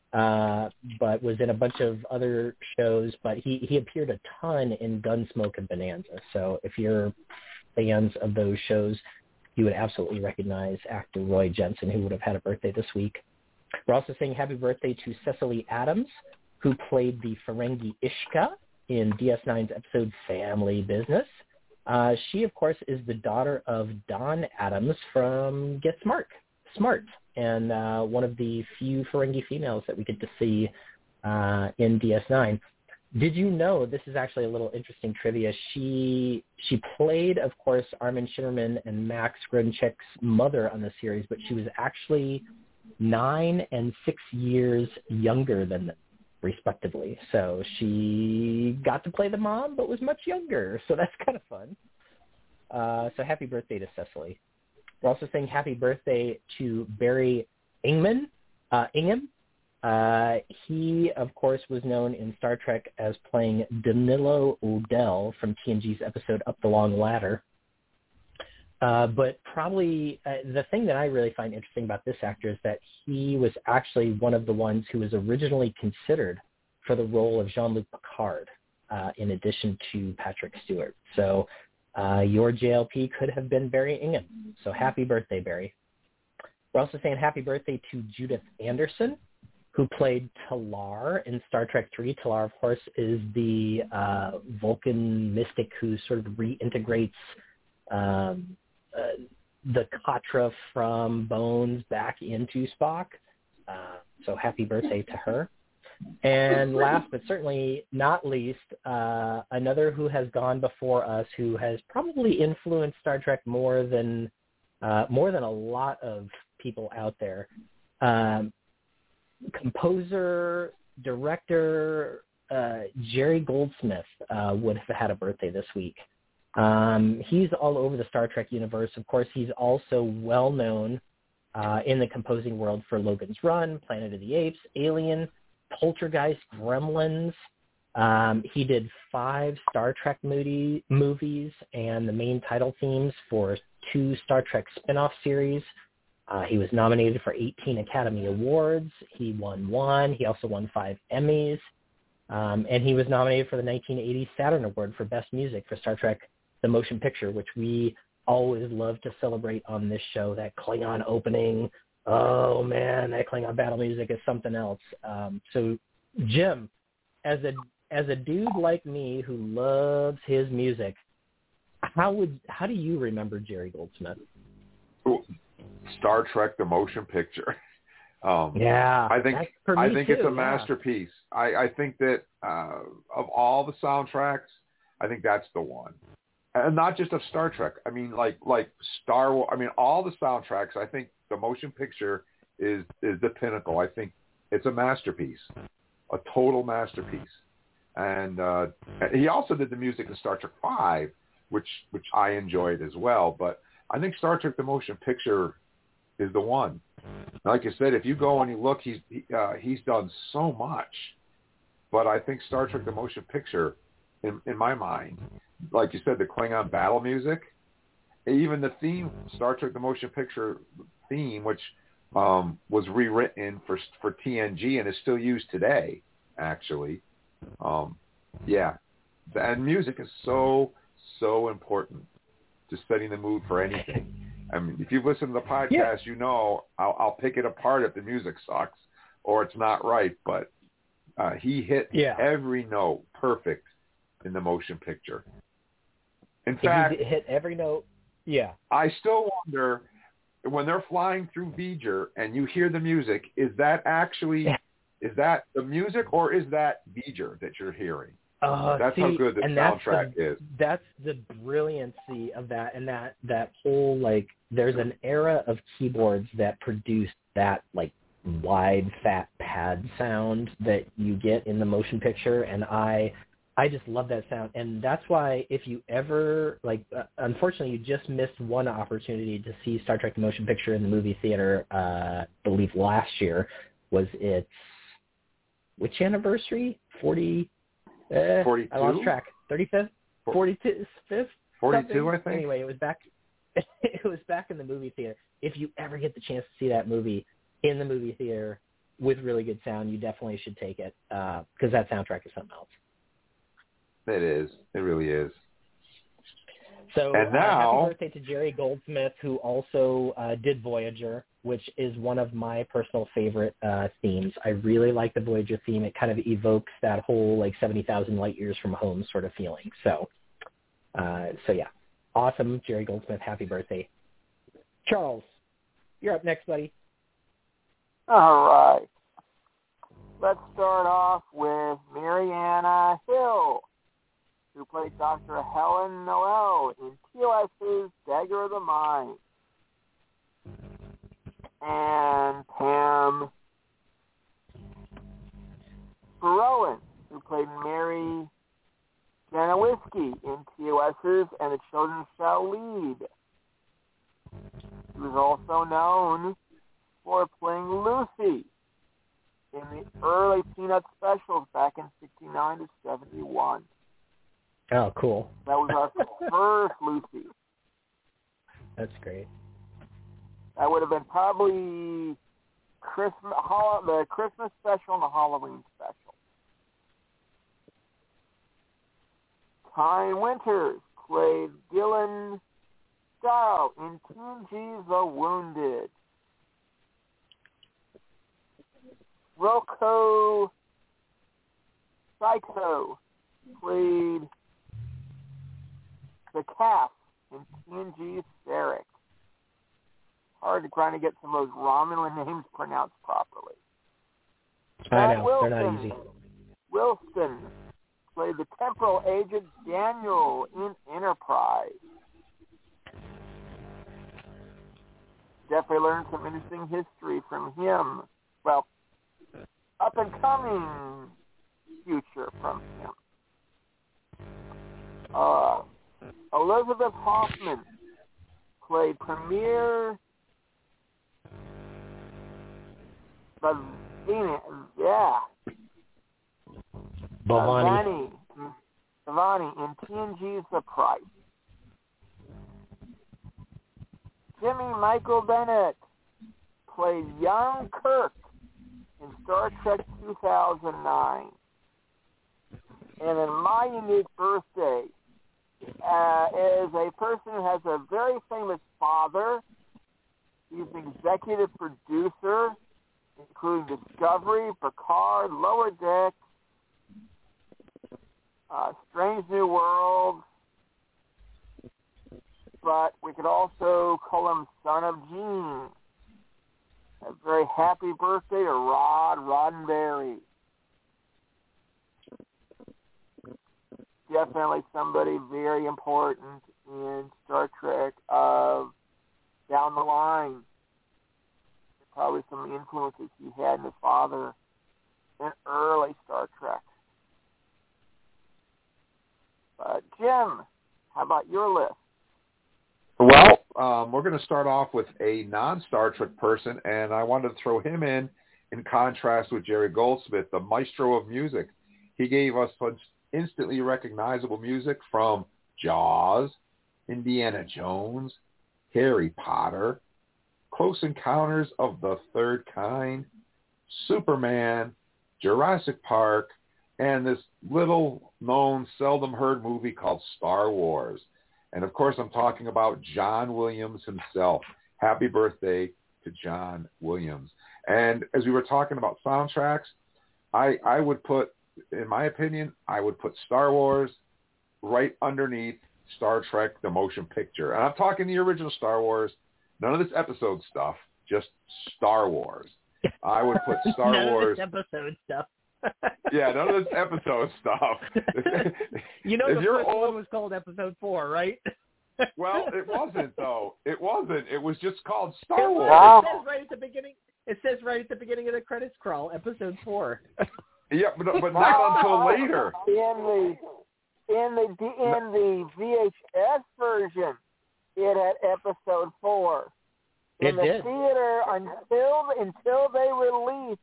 Uh, but was in a bunch of other shows, but he, he appeared a ton in Gunsmoke and Bonanza. So if you're fans of those shows, you would absolutely recognize actor Roy Jensen, who would have had a birthday this week. We're also saying happy birthday to Cecily Adams, who played the Ferengi Ishka in D S nine's episode Family Business. Uh, she, of course, is the daughter of Don Adams from Get Smart. Smart. And uh, one of the few Ferengi females that we get to see uh, in D S nine. Did you know, this is actually a little interesting trivia, she she played, of course, Armin Shimmerman and Max Grodinchek's mother on the series, but she was actually nine and six years younger than them, respectively. So she got to play the mom, but was much younger, so that's kind of fun. Uh, so happy birthday to Cecily. We're also saying happy birthday to Barry Ingman, uh, Ingham. Uh, he, of course, was known in Star Trek as playing Danilo O'Dell from T N G's episode Up the Long Ladder. Uh, but probably uh, the thing that I really find interesting about this actor is that he was actually one of the ones who was originally considered for the role of Jean-Luc Picard, uh, in addition to Patrick Stewart. So uh, your J L P could have been Barry Ingham. So happy birthday, Barry. We're also saying happy birthday to Judith Anderson, who played Talar in Star Trek three. Talar, of course, is the uh, Vulcan mystic who sort of reintegrates um, uh, the Katra from Bones back into Spock. Uh, so happy birthday to her. And last but certainly not least, uh, another who has gone before us, who has probably influenced Star Trek more than uh, more than a lot of people out there. Um, composer, director uh, Jerry Goldsmith uh, would have had a birthday this week. Um, he's all over the Star Trek universe. Of course, he's also well known uh, in the composing world for Logan's Run, Planet of the Apes, Alien, Poltergeist, Gremlins. Um, he did five Star Trek movie, movies and the main title themes for two Star Trek spin-off series. Uh, he was nominated for eighteen Academy Awards. He won one. He also won five Emmys. Um, and he was nominated for the nineteen eighty Saturn Award for Best Music for Star Trek The Motion Picture, which we always love to celebrate on this show. That Klingon opening, oh man, that Klingon battle music is something else. Um, so, Jim, as a as a dude like me who loves his music, how would how do you remember Jerry Goldsmith? Star Trek: The Motion Picture. Um, yeah, I think I think too, it's a yeah. masterpiece. I, I think that uh, of all the soundtracks, I think that's the one, and not just of Star Trek. I mean, like like Star Wars. I mean, all the soundtracks. I think the motion picture is is the pinnacle. I think it's a masterpiece, a total masterpiece. And uh, he also did the music in Star Trek Five, which which I enjoyed as well. But I think Star Trek: The Motion Picture is the one. Like you said, if you go and you look, he's he, uh, he's done so much. But I think Star Trek: The Motion Picture, in, in my mind, like you said, the Klingon battle music, even the theme, Star Trek: The Motion Picture theme, which um, was rewritten for for T N G and is still used today, actually. Um, yeah, and music is so so important to setting the mood for anything. I mean, if you've listened to the podcast, yeah. you know I'll, I'll pick it apart if the music sucks or it's not right. But uh, he hit yeah. every note perfect in the motion picture. In if fact, he hit every note. Yeah, I still wonder when they're flying through V'ger and you hear the music. Is that actually is that the music or is that V'ger that you're hearing? Uh, that's see, how good the and soundtrack that's the, is. That's the brilliancy of that, and that that whole like. There's an era of keyboards that produced that like wide fat pad sound that you get in the motion picture, and I I just love that sound, and that's why if you ever like, uh, unfortunately, you just missed one opportunity to see Star Trek: The Motion Picture in the movie theater. Uh, I believe last year was its which anniversary? Forty. Uh, Forty-two. I lost track. Thirty-fifth. Forty-fifth. Forty-two, I think. Anyway, it was back. It was back in the movie theater. If you ever get the chance to see that movie in the movie theater with really good sound, you definitely should take it because uh, that soundtrack is something else. It is. It really is. So and now, uh, happy birthday to Jerry Goldsmith, who also uh, did Voyager, which is one of my personal favorite uh, themes. I really like the Voyager theme. It kind of evokes that whole like seventy thousand light years from home sort of feeling. So, uh, so yeah. Awesome, Jerry Goldsmith. Happy birthday. Charles, you're up next, buddy. All right. Let's start off with Mariana Hill, who played Doctor Helen Noel in T O S's Dagger of the Mind. And Pam Rowan, who played Mary Janowiski in T O S's And the Children Shall Lead. She was also known for playing Lucy in the early Peanut specials back in sixty-nine to seventy-one. Oh, cool. That was our first Lucy. That's great. That would have been probably Christmas, the Christmas special and the Halloween special. Tyne Winters played Gillen Starr in T N G's The Wounded. Rocco Saito played the calf in T N G's Ferric. Hard to try to get some of those Romulan names pronounced properly. I Matt know, Wilson, they're not easy. Wilson played the temporal agent Daniel in Enterprise. definitely learned some interesting history from him. Well, up and coming future from him. Uh, Elizabeth Hoffman played Premier Bavani, yeah, Bhavani. Bhavani in T N G's The Price. Jimmy Michael Bennett played young Kirk in Star Trek two thousand nine. And then my unique birthday uh, is a person who has a very famous father. He's an executive producer, including Discovery, Picard, Lower Decks, uh, Strange New Worlds. But we could also call him Son of Gene. A very happy birthday to Rod Roddenberry. Definitely somebody very important in Star Trek of down the line. Probably some influences he had in his father in early Star Trek. But Jim, how about your list? Well, um, we're going to start off with a non-Star Trek person, and I wanted to throw him in in contrast with Jerry Goldsmith, the maestro of music. He gave us such instantly recognizable music from Jaws, Indiana Jones, Harry Potter, Close Encounters of the Third Kind, Superman, Jurassic Park, and this little-known, seldom-heard movie called Star Wars. And, of course, I'm talking about John Williams himself. Happy birthday to John Williams. And as we were talking about soundtracks, I, I would put, in my opinion, I would put Star Wars right underneath Star Trek, the motion picture. And I'm talking the original Star Wars, none of this episode stuff, just Star Wars. I would put Star none Wars. None of this episode stuff. Yeah, none of this episode stuff. You know, if the you're first old, one was called episode four, right? Well, it wasn't, though. It wasn't. It was just called Star it Wars. Was. It says right at the beginning. It says right at the beginning of the credits crawl, episode four. Yeah, but but not until later. In the in the in the V H S version, it had episode four. In it the did. theater until until they released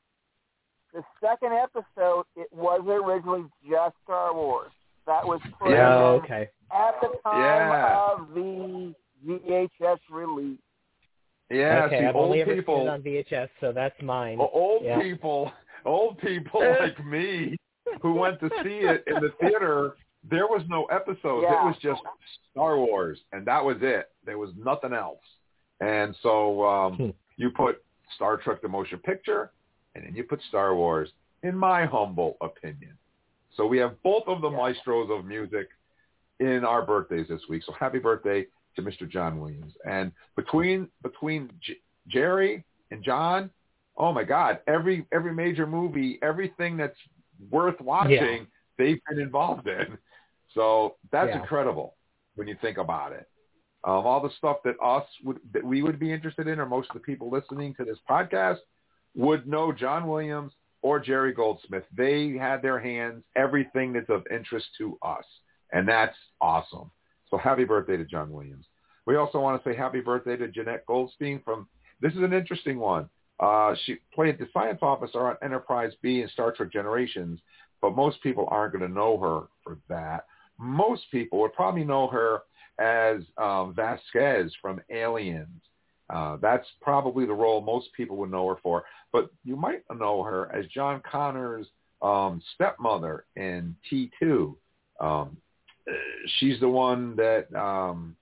the second episode, it was originally just Star Wars. That was put Yeah, in okay. at the time Yeah. of the V H S release. Yeah, okay, see, I've old only ever people, seen it on V H S, so that's mine. old yeah. people, old people like me who went to see it in the theater, there was no episodes. Yeah. It was just Star Wars, and that was it. There was nothing else. And so um, Hmm. you put Star Trek the motion picture, and then you put Star Wars, in my humble opinion. So we have both of the Yeah. maestros of music in our birthdays this week. So happy birthday to Mister John Williams. And between between J- Jerry and John, oh my God, every every major movie, everything that's worth watching, Yeah. they've been involved in. So that's Yeah. incredible when you think about it. Um, all the stuff that us would that we would be interested in, or most of the people listening to this podcast would know John Williams or Jerry Goldsmith. They had their hands everything that's of interest to us, and that's awesome. So happy birthday to John Williams. We also want to say happy birthday to Jeanette Goldstein from, this is an interesting one. Uh, she played the science officer on Enterprise B in Star Trek Generations, but most people aren't going to know her for that. Most people would probably know her as um, Vasquez from Aliens. Uh, that's probably the role most people would know her for. But you might know her as John Connor's um, stepmother in T two. Um, she's the one that um,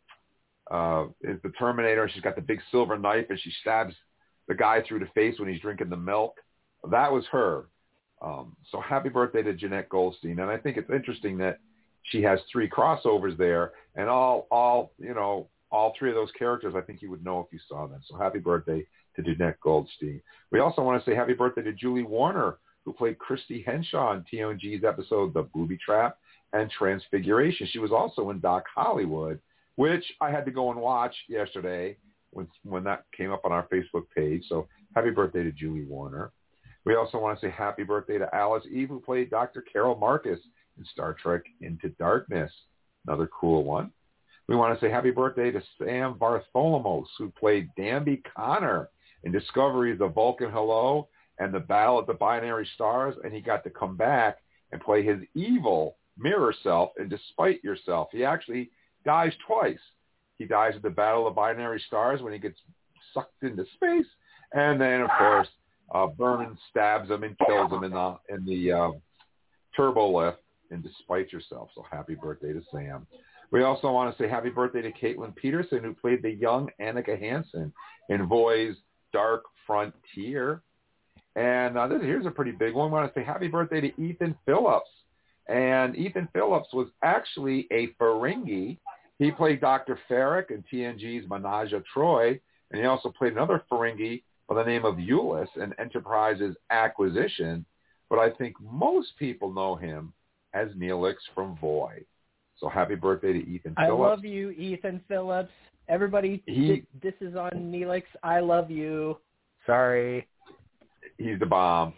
uh, is the Terminator. She's got the big silver knife, and she stabs the guy through the face when he's drinking the milk. That was her. Um, so happy birthday to Jeanette Goldstein. And I think it's interesting that she has three crossovers there, and all, all you know, all three of those characters, I think you would know if you saw them. So happy birthday to Jeanette Goldstein. We also want to say happy birthday to Julie Warner, who played Christy Henshaw in T N G's episode The Booby Trap and Transfiguration. She was also in Doc Hollywood, which I had to go and watch yesterday. when, when that came up on our Facebook page. So happy birthday to Julie Warner. We also want to say happy birthday to Alice Eve, who played Doctor Carol Marcus in Star Trek Into Darkness. Another cool one. We want to say happy birthday to Sam Bartholomos, who played Danby Connor in Discovery's The Vulcan Hello and The Battle of the Binary Stars, and he got to come back and play his evil mirror self in Despite Yourself. He actually dies twice. He dies at the Battle of the Binary Stars when he gets sucked into space, and then, of course, uh, Vernon stabs him and kills him in the in the uh, turbo lift in Despite Yourself. So happy birthday to Sam. We also want to say happy birthday to Caitlin Peterson, who played the young Annika Hansen in Voy's Dark Frontier. And uh, this, here's a pretty big one. We want to say happy birthday to Ethan Phillips. And Ethan Phillips was actually a Ferengi. He played Doctor Ferrick in T N G's Menage a Troi, and he also played another Ferengi by the name of Ulyss in Enterprise's Acquisition. But I think most people know him as Neelix from Voy. So happy birthday to Ethan I Phillips. I love you, Ethan Phillips. Everybody, he, this is on Neelix. I love you. Sorry. He's the bomb.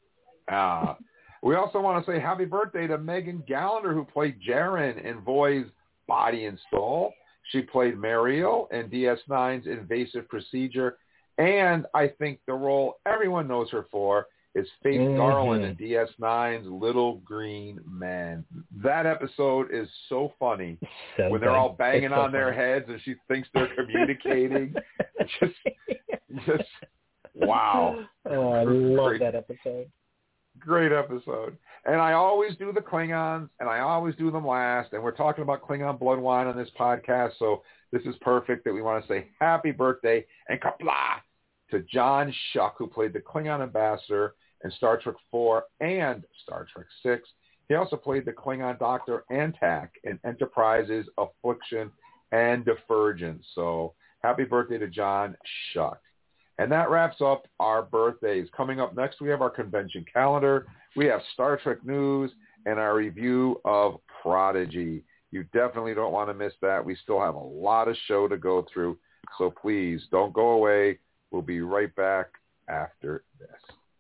Uh, we also want to say happy birthday to Megan Gallagher, who played Jaren in Voy's Body and Soul. She played Mariel in D S nine's Invasive Procedure. And I think the role everyone knows her for is Faith mm-hmm. Garland in D S nine's Little Green Men. That episode is so funny so when they're good. all banging so on funny. their heads and she thinks they're communicating. just, just, wow. Oh, I love great, that episode. Great episode. And I always do the Klingons, and I always do them last. And we're talking about Klingon blood wine on this podcast, so this is perfect that we want to say happy birthday and kapla to John Schuck, who played the Klingon ambassador in Star Trek four and Star Trek six. He also played the Klingon Doctor Antak in Enterprise's Affliction and Divergence. So happy birthday to John Schuck. And that wraps up our birthdays. Coming up next, we have our convention calendar. We have Star Trek news and our review of Prodigy. You definitely don't want to miss that. We still have a lot of show to go through. So please don't go away. We'll be right back after this.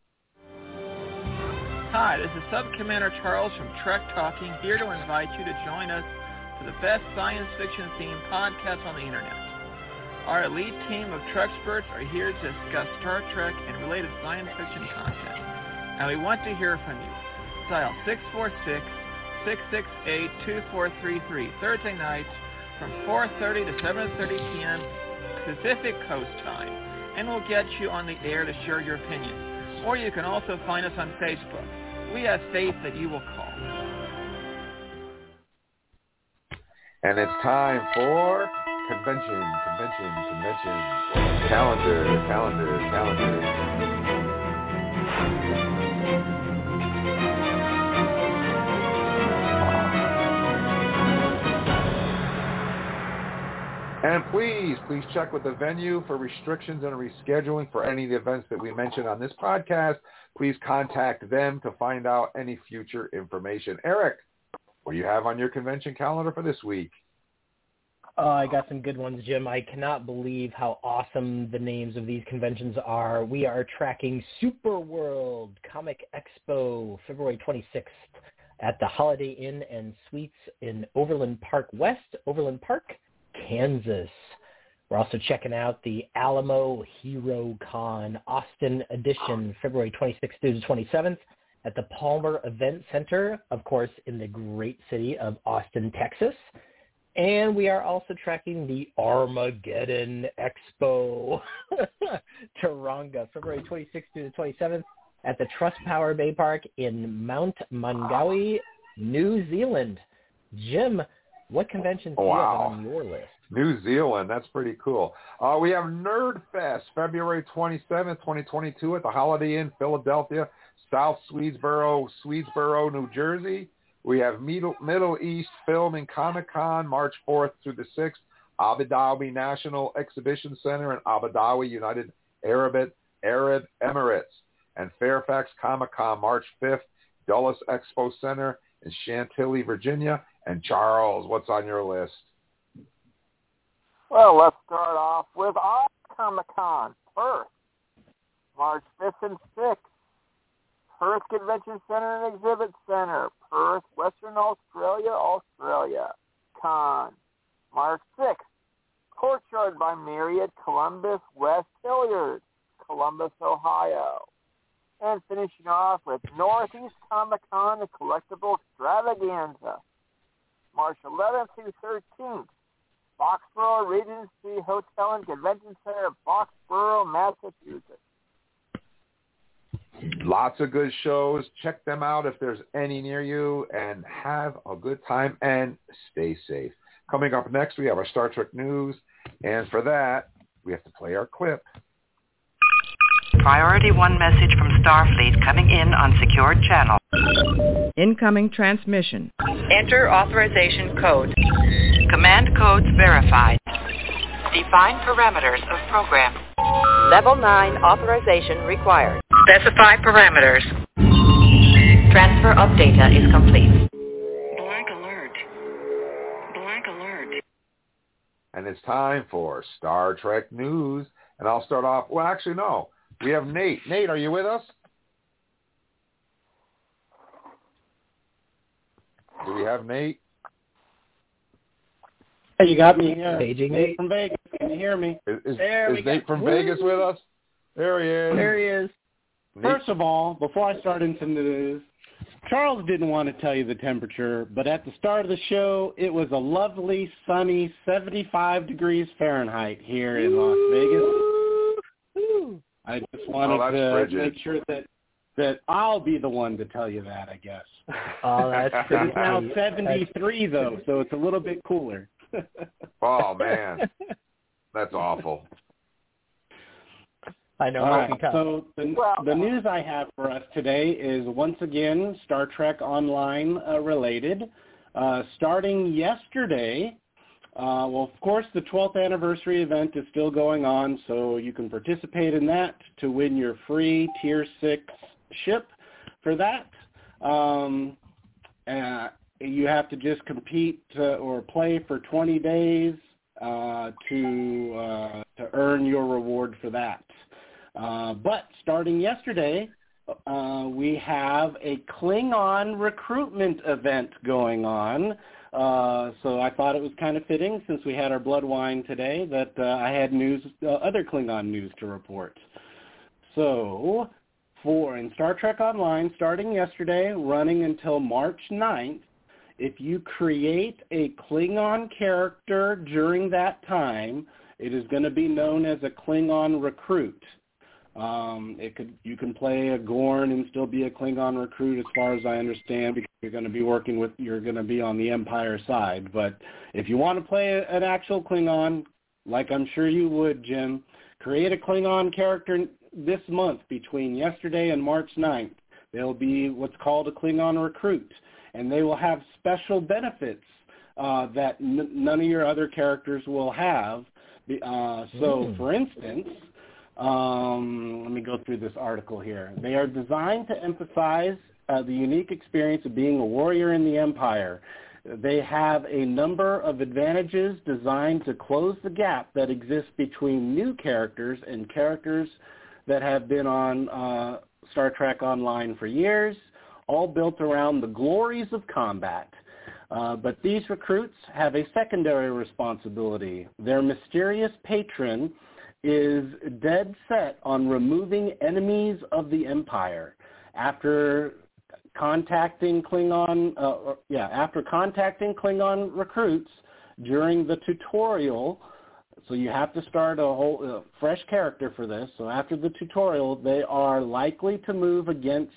Hi, this is Sub Commander Charles from Trek Talking, here to invite you to join us for the best science fiction themed podcast on the internet. Our elite team of Treksperts are here to discuss Star Trek and related science fiction content, and we want to hear from you. Dial six four six, six six eight, two four three three Thursday nights from four thirty to seven thirty p.m. Pacific Coast Time, and we'll get you on the air to share your opinion. Or you can also find us on Facebook. We have faith that you will call. And it's time for convention, convention, convention, calendar, calendar, calendar. And please, please check with the venue for restrictions and rescheduling for any of the events that we mentioned on this podcast. Please contact them to find out any future information. Eric, what do you have on your convention calendar for this week? Uh, I got some good ones, Jim. I cannot believe how awesome the names of these conventions are. We are tracking Super World Comic Expo, February twenty-sixth at the Holiday Inn and Suites in Overland Park West, Overland Park, Kansas. We're also checking out the Alamo Hero Con Austin edition, February twenty-sixth through the twenty-seventh at the Palmer Event Center, of course, in the great city of Austin, Texas. And we are also tracking the Armageddon Expo, Taronga, February twenty-sixth through the twenty-seventh at the Trust Power Bay Park in Mount Mangawi, New Zealand. Jim, what conventions do wow. you have on your list? New Zealand, that's pretty cool. Uh, we have NerdFest, February twenty-seventh, twenty twenty-two at the Holiday Inn, Philadelphia, South Swedesboro, Swedesboro, New Jersey. We have Middle, Middle East Film and Comic-Con, March fourth through the sixth, Abu Dhabi National Exhibition Center in Abu Dhabi, United Arab, Arab Emirates. And Fairfax Comic-Con, March fifth, Dulles Expo Center in Chantilly, Virginia. And Charles, what's on your list? Well, let's start off with our Comic-Con. Perth, March fifth and sixth. Perth Convention Center and Exhibit Center, Perth, Western Australia, Australia. Con, March sixth. Courtyard by Myriad, Columbus, West Hilliard, Columbus, Ohio. And finishing off with Northeast Comic-Con and Collectible Extravaganza, March eleventh through thirteenth. Foxborough Regency Hotel and Convention Center, Foxborough, Massachusetts. Lots of good shows. Check them out if there's any near you, and have a good time and stay safe. Coming up next, we have our Star Trek news, and for that, we have to play our clip. Priority one message from Starfleet coming in on secured channel. Incoming transmission. Enter authorization code. Command codes verified. Define parameters of program. Level nine authorization required. Specify parameters. Transfer of data is complete. Blank alert. Blank alert. And it's time for Star Trek news. And I'll start off, well, actually, no. We have Nate. Nate, are you with us? Do we have Nate? Hey, you got me. Uh, Paging Nate Nate from Vegas. Can you hear me? Is, is, there is Nate from Vegas with us? There he is. There he is. Nate. First of all, before I start into the news, Charles didn't want to tell you the temperature, but at the start of the show, it was a lovely, sunny seventy-five degrees Fahrenheit here in Las Vegas. I just wanted oh, to frigid. make sure that that I'll be the one to tell you that, I guess. Oh, that's It's now seventy-three, though, so it's a little bit cooler. Oh, man. That's awful. I know. All right, so the, the news I have for us today is once again Star Trek Online uh, related. Uh, starting yesterday, uh, well, of course, the twelfth anniversary event is still going on, so you can participate in that to win your free Tier six ship for that. Um, uh, you have to just compete uh, or play for twenty days uh, to uh, to earn your reward for that. Uh, but starting yesterday, uh, we have a Klingon recruitment event going on. Uh, so I thought it was kind of fitting, since we had our blood wine today, that uh, I had news, uh, other Klingon news to report. So for in Star Trek Online, starting yesterday, running until March ninth, if you create a Klingon character during that time, it is going to be known as a Klingon recruit. Um, it could you can play a Gorn and still be a Klingon recruit, as far as I understand, because you're going to be working with you're going to be on the Empire side. But if you want to play a, an actual Klingon, like I'm sure you would, Jim, create a Klingon character this month between yesterday and March ninth. They'll be what's called a Klingon recruit, and they will have special benefits uh, that n- none of your other characters will have. Uh, so, mm. for instance. Um, let me go through this article here. They are designed to emphasize uh, the unique experience of being a warrior in the Empire. They have a number of advantages designed to close the gap that exists between new characters and characters that have been on uh, Star Trek Online for years, all built around the glories of combat. Uh, but these recruits have a secondary responsibility. Their mysterious patron is dead set on removing enemies of the Empire. After contacting Klingon, uh, or, yeah, after contacting Klingon recruits during the tutorial, so you have to start a whole uh, fresh character for this. So after the tutorial, they are likely to move against.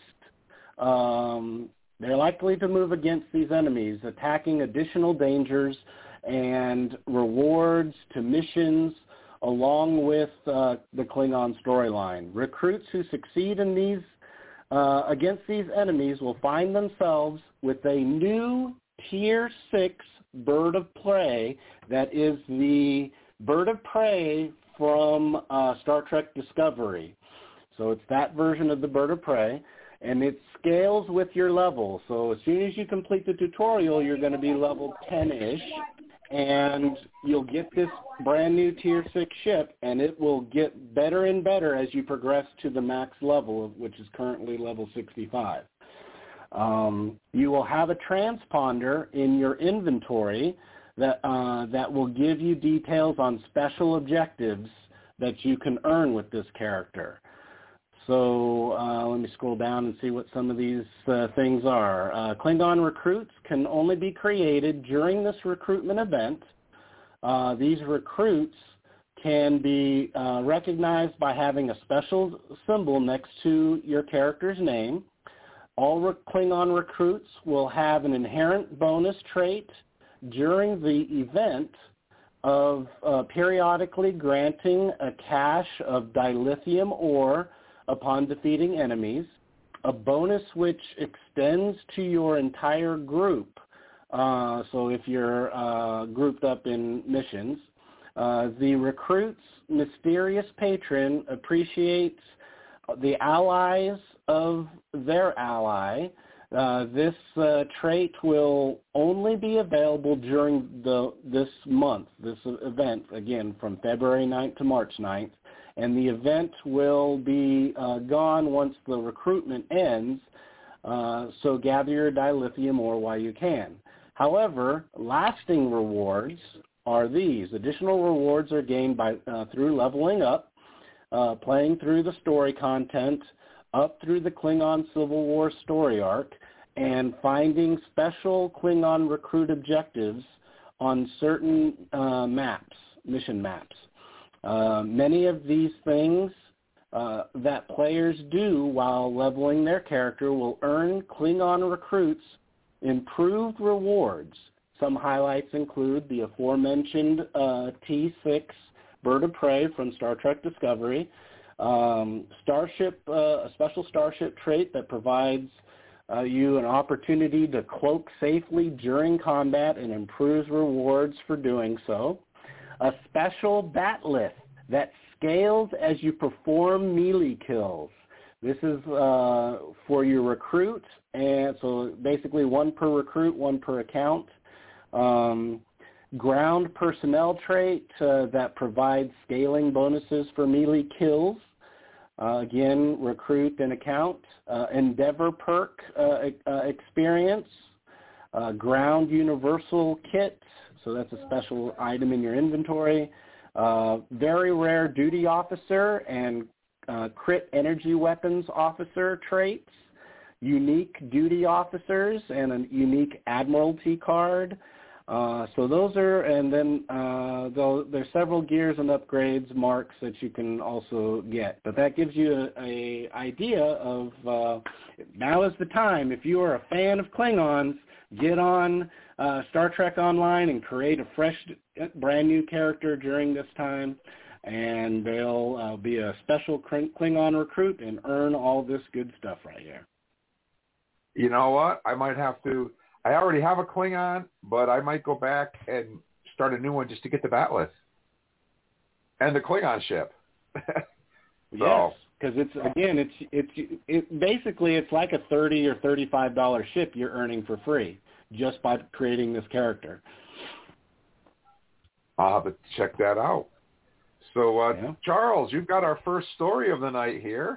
Um, they're likely to move against these enemies, attacking additional dangers and rewards to missions, along with uh, the Klingon storyline. Recruits who succeed in these uh, against these enemies will find themselves with a new Tier six bird of prey that is the bird of prey from uh, Star Trek Discovery. So it's that version of the bird of prey, and it scales with your level. So as soon as you complete the tutorial, you're going to be level ten-ish, and you'll get this brand new Tier six ship, and it will get better and better as you progress to the max level, which is currently level sixty-five. Um, you will have a transponder in your inventory that uh, that will give you details on special objectives that you can earn with this character. So uh, let me scroll down and see what some of these uh, things are. Uh, Klingon recruits can only be created during this recruitment event. Uh, these recruits can be uh, recognized by having a special symbol next to your character's name. All re- Klingon recruits will have an inherent bonus trait during the event of uh, periodically granting a cache of dilithium ore upon defeating enemies, a bonus which extends to your entire group. Uh, so if you're uh, grouped up in missions, uh, the recruit's mysterious patron appreciates the allies of their ally. Uh, this uh, trait will only be available during the this month, this event, again, from February ninth to March ninth. And the event will be uh, gone once the recruitment ends, uh, so gather your dilithium ore while you can. However, lasting rewards are these. Additional rewards are gained by uh, through leveling up, uh, playing through the story content, up through the Klingon Civil War story arc, and finding special Klingon recruit objectives on certain uh, maps, mission maps. Uh, many of these things uh, that players do while leveling their character will earn Klingon recruits improved rewards. Some highlights include the aforementioned uh, T six Bird of Prey from Star Trek Discovery, um, Starship, uh, a special Starship trait that provides uh, you an opportunity to cloak safely during combat and improves rewards for doing so. A special batlith that scales as you perform melee kills. This is uh, for your recruit, and so basically one per recruit, one per account. Um, ground personnel trait uh, that provides scaling bonuses for melee kills. Uh, again, recruit and account. Uh, Endeavor perk uh, uh, experience. Uh, ground universal kit. So that's a special item in your inventory. Uh, very rare duty officer and uh, crit energy weapons officer traits. Unique duty officers and a unique admiralty card. Uh, so those are, and then uh, there's several gears and upgrades marks that you can also get. But that gives you a, a idea of uh, now is the time. If you are a fan of Klingons, get on uh, Star Trek Online and create a fresh, brand new character during this time, and they'll uh, be a special Klingon recruit and earn all this good stuff right here. You know what? I might have to. I already have a Klingon, but I might go back and start a new one just to get the Batleth and the Klingon ship. so. Yes, because it's again, it's it's it basically it's like a thirty or thirty-five dollar ship you're earning for free just by creating this character. I'll have to check that out. So, uh, yeah. Charles, you've got our first story of the night here.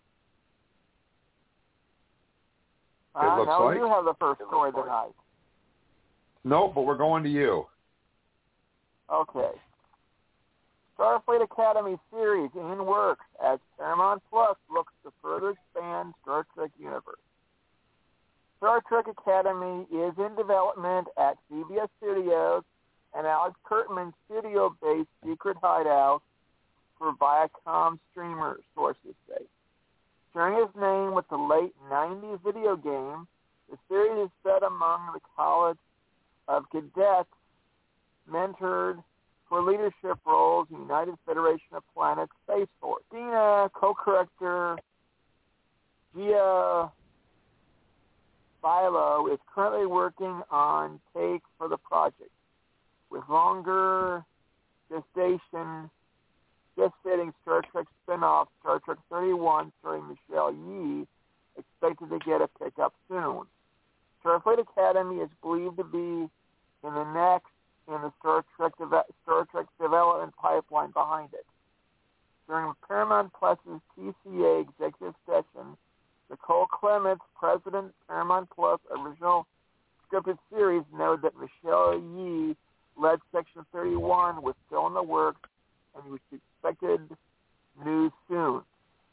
It uh, looks no, like. you have the first story of the night. No, but we're going to you. Okay. Starfleet Academy series in works as Paramount Plus looks to further expand Star Trek universe. Star Trek Academy is in development at C B S Studios and Alex Kurtzman's studio-based secret hideout for Viacom streamers, sources say. Sharing his name with the late nineties video game, the series is set among the college of cadets mentored for leadership roles in United Federation of Planets Space Force. Dina, co-corrector Gia Philo is currently working on take for the project, with longer gestation gestating Star Trek spin-off Star Trek thirty-one starring Michelle Yee expected to get a pickup soon. Starfleet Academy is believed to be in the next in the Star Trek deve- Star Trek development pipeline behind it. During Paramount Plus's T C A executive session, Nicole Clements, president Paramount Plus original scripted series, noted that Michelle Yee led Section thirty-one was still in the works and was expected news soon.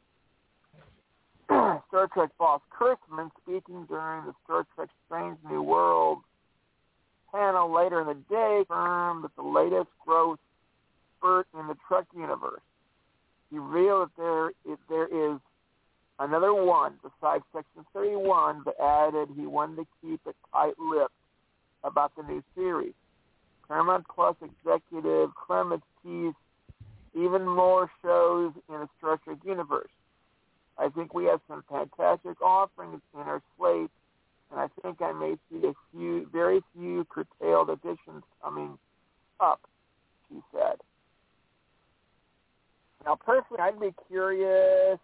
Star Trek boss Kurtzman, speaking during the Star Trek Strange New Worlds panel later in the day, confirmed that the latest growth spurt in the Trek universe. He revealed that there, if there is another one besides Section thirty-one, but added he wanted to keep it tight-lipped about the new series. Paramount Plus executive Clements teased even more shows in the Star Trek universe. I think we have some fantastic offerings in our slate, and I think I may see a few, very few curtailed additions coming up, she said. Now, personally, I'd be curious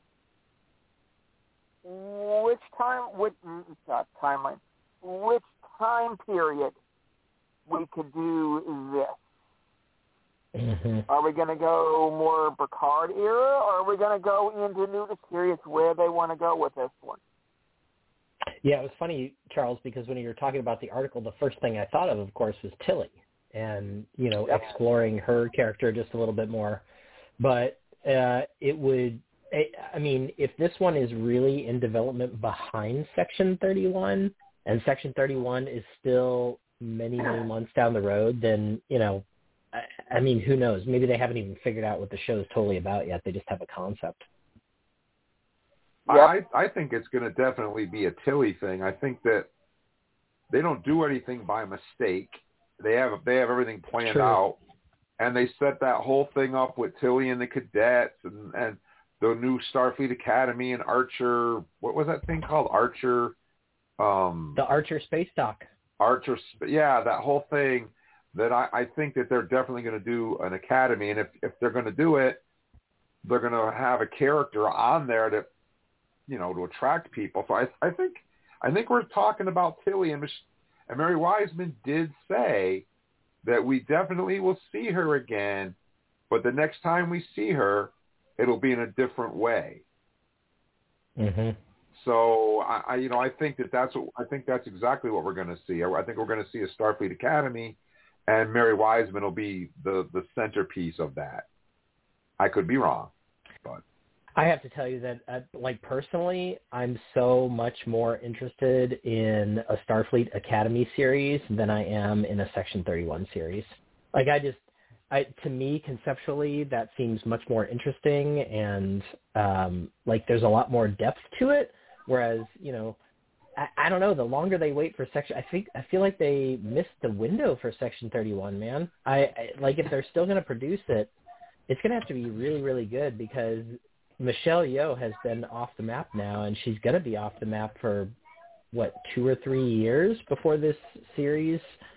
which time, which not timeline, which time period we could do this. Mm-hmm. Are we going to go more Picard era, or are we going to go into new? Just curious where they want to go with this one. Yeah, it was funny, Charles, because when you were talking about the article, the first thing I thought of, of course, was Tilly, and you know, yep. exploring her character just a little bit more. But uh, it would, I mean, if this one is really in development behind Section thirty-one, and Section thirty-one is still many, many months down the road, then, you know, I, I mean, who knows? Maybe they haven't even figured out what the show is totally about yet. They just have a concept. I, I think it's going to definitely be a Tilly thing. I think that they don't do anything by mistake. They have they have everything planned True. out. And they set that whole thing up with Tilly and the cadets and, and the new Starfleet Academy and Archer. What was that thing called? Archer. Um, the Archer Space Dock. Archer. Yeah, that whole thing that I, I think that they're definitely going to do an academy. And if, if they're going to do it, they're going to have a character on there to, you know, to attract people. So I, I think I think we're talking about Tilly. And, Mich- and Mary Wiseman did say that we definitely will see her again, but the next time we see her, it'll be in a different way. Mm-hmm. So I, I, you know, I think that that's what, I think that's exactly what we're going to see. I, I think we're going to see a Starfleet Academy, and Mary Wiseman will be the the centerpiece of that. I could be wrong, but I have to tell you that, uh, like, personally, I'm so much more interested in a Starfleet Academy series than I am in a Section thirty-one series. Like, I just, I, to me, conceptually, that seems much more interesting, and, um, like, there's a lot more depth to it, whereas, you know, I, I don't know, the longer they wait for Section, I think, I feel like they missed the window for Section thirty-one, man. I, I like, if they're still going to produce it, it's going to have to be really, really good, because Michelle Yeoh has been off the map now, and she's going to be off the map for, what, two or three years before this series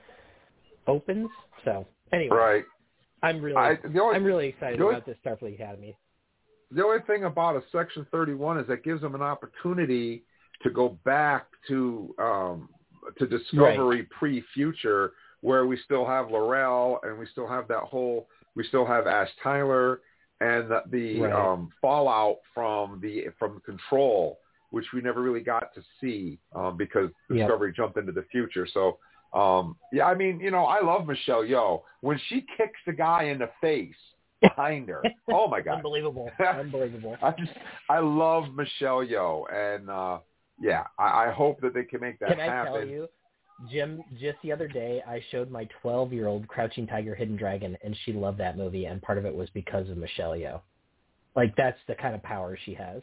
opens. So, anyway, right. I'm really, I, only, I'm really excited only, about this Starfleet Academy. The only thing about a Section thirty-one is that gives them an opportunity to go back to um, to Discovery right. pre-future, where we still have L'Rell, and we still have that whole, we still have Ash Tyler, and the, the right. um, fallout from the from Control, which we never really got to see um, because Discovery yep. jumped into the future. So, um, yeah, I mean, you know, I love Michelle Yeoh. When she kicks the guy in the face behind her, oh my God, unbelievable, unbelievable. I just, I love Michelle Yeoh, and uh, yeah, I, I hope that they can make that can happen. Can I tell you? Jim, just the other day, I showed my twelve-year-old Crouching Tiger, Hidden Dragon, and she loved that movie, and part of it was because of Michelle Yeoh. Like, that's the kind of power she has.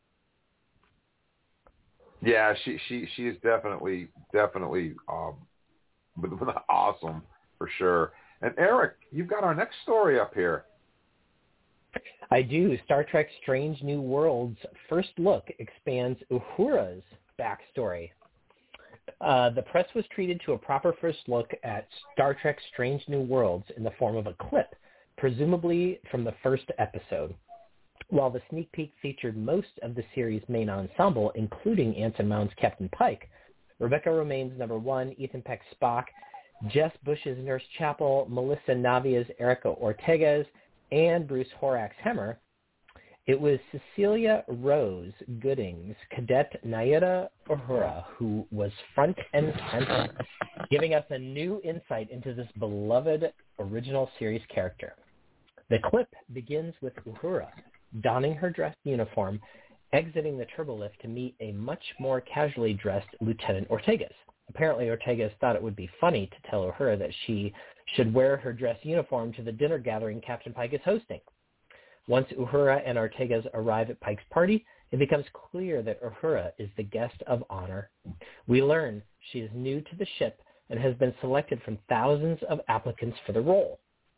Yeah, she she she is definitely definitely um, awesome for sure. And Eric, you've got our next story up here. I do. Star Trek: Strange New Worlds first look expands Uhura's backstory. Uh, the press was treated to a proper first look at Star Trek: Strange New Worlds in the form of a clip, presumably from the first episode. While the sneak peek featured most of the series' main ensemble, including Anson Mount's Captain Pike, Rebecca Romaine's Number One, Ethan Peck's Spock, Jess Bush's Nurse Chapel, Melissa Navia's Erica Ortegas, and Bruce Horak's Hemmer, it was Cecilia Rose Gooding's Cadet Naira Uhura who was front and center, giving us a new insight into this beloved original series character. The clip begins with Uhura donning her dress uniform, exiting the turbolift to meet a much more casually dressed Lieutenant Ortegas. Apparently, Ortegas thought it would be funny to tell Uhura that she should wear her dress uniform to the dinner gathering Captain Pike is hosting. Once Uhura and Ortegas arrive at Pike's party, it becomes clear that Uhura is the guest of honor. We learn she is new to the ship and has been selected from thousands of applicants for the role.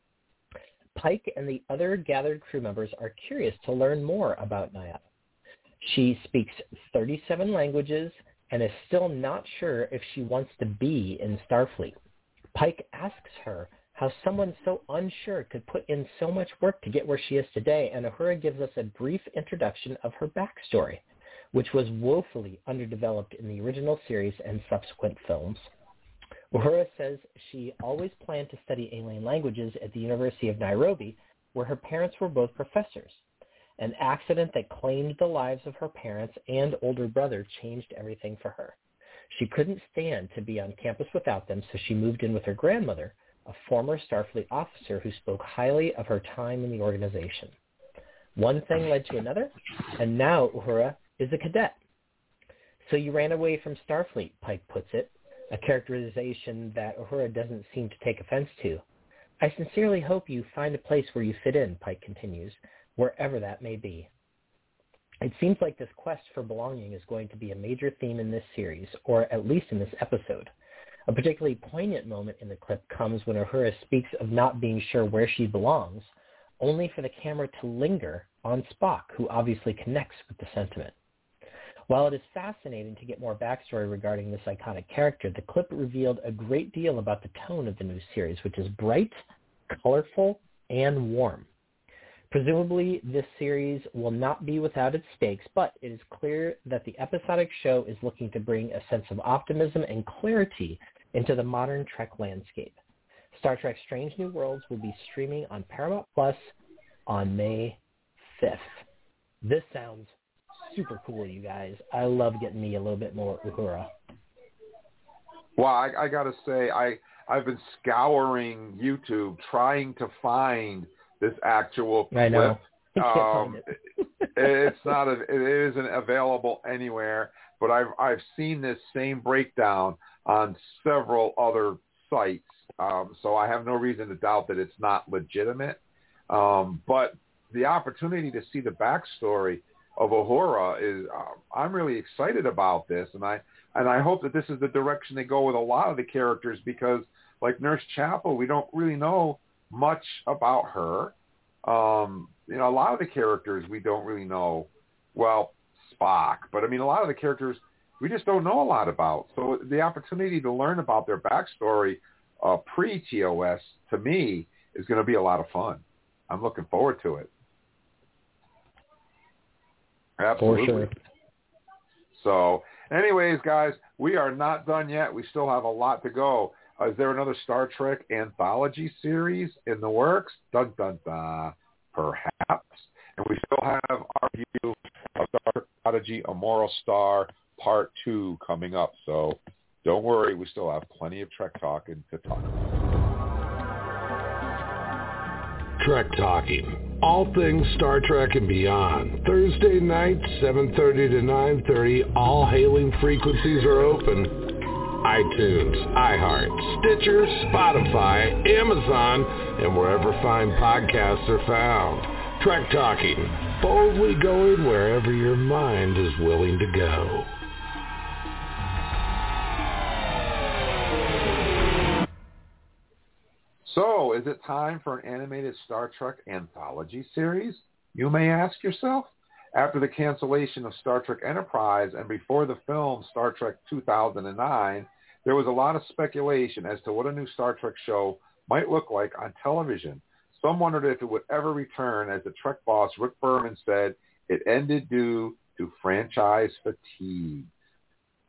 Pike and the other gathered crew members are curious to learn more about Naira. She speaks thirty-seven languages and is still not sure if she wants to be in Starfleet. Pike asks her how someone so unsure could put in so much work to get where she is today, and Uhura gives us a brief introduction of her backstory, which was woefully underdeveloped in the original series and subsequent films. Uhura says she always planned to study alien languages at the University of Nairobi, where her parents were both professors. An accident that claimed the lives of her parents and older brother changed everything for her. She couldn't stand to be on campus without them, so she moved in with her grandmother, a former Starfleet officer who spoke highly of her time in the organization. One thing led to another, and now Uhura is a cadet. So you ran away from Starfleet, Pike puts it, a characterization that Uhura doesn't seem to take offense to. I sincerely hope you find a place where you fit in, Pike continues, wherever that may be. It seems like this quest for belonging is going to be a major theme in this series, or at least in this episode. A particularly poignant moment in the clip comes when Uhura speaks of not being sure where she belongs, only for the camera to linger on Spock, who obviously connects with the sentiment. While it is fascinating to get more backstory regarding this iconic character, the clip revealed a great deal about the tone of the new series, which is bright, colorful, and warm. Presumably, this series will not be without its stakes, but it is clear that the episodic show is looking to bring a sense of optimism and clarity into the modern Trek landscape. Star Trek Strange New Worlds will be streaming on Paramount Plus on May fifth. This sounds super cool, you guys. I love getting me a little bit more Uhura. Well, I, I got to say, I, I've been scouring YouTube trying to find this actual clip. I know. Um, it. it's not a, it isn't available anywhere, but I've I've seen this same breakdown on several other sites, um, so I have no reason to doubt that it's not legitimate. Um, but the opportunity to see the backstory of Uhura is, uh, I'm really excited about this, and I and I hope that this is the direction they go with a lot of the characters, because like Nurse Chapel, we don't really know much about her. Um, you know, a lot of the characters we don't really know, well, Spock, but I mean, a lot of the characters we just don't know a lot about. So the opportunity to learn about their backstory uh, pre-T O S, to me, is going to be a lot of fun. I'm looking forward to it. Absolutely. For sure. So anyways, guys, we are not done yet. We still have a lot to go. Uh, is there another Star Trek anthology series in the works? Dun, dun, dun. Perhaps. And we still have our review of Star Trek Prodigy, A Moral Star, Part two coming up. So don't worry, we still have plenty of Trek talking to talk about. Trek Talking. All things Star Trek and beyond. Thursday nights, seven thirty to nine thirty. All hailing frequencies are open. iTunes, iHeart, Stitcher, Spotify, Amazon, and wherever fine podcasts are found. Trek Talking. Boldly going wherever your mind is willing to go. So, is it time for an animated Star Trek anthology series? You may ask yourself. After the cancellation of Star Trek Enterprise and before the film Star Trek two thousand nine, there was a lot of speculation as to what a new Star Trek show might look like on television. Some wondered if it would ever return, as the Trek boss Rick Berman said, it ended due to franchise fatigue.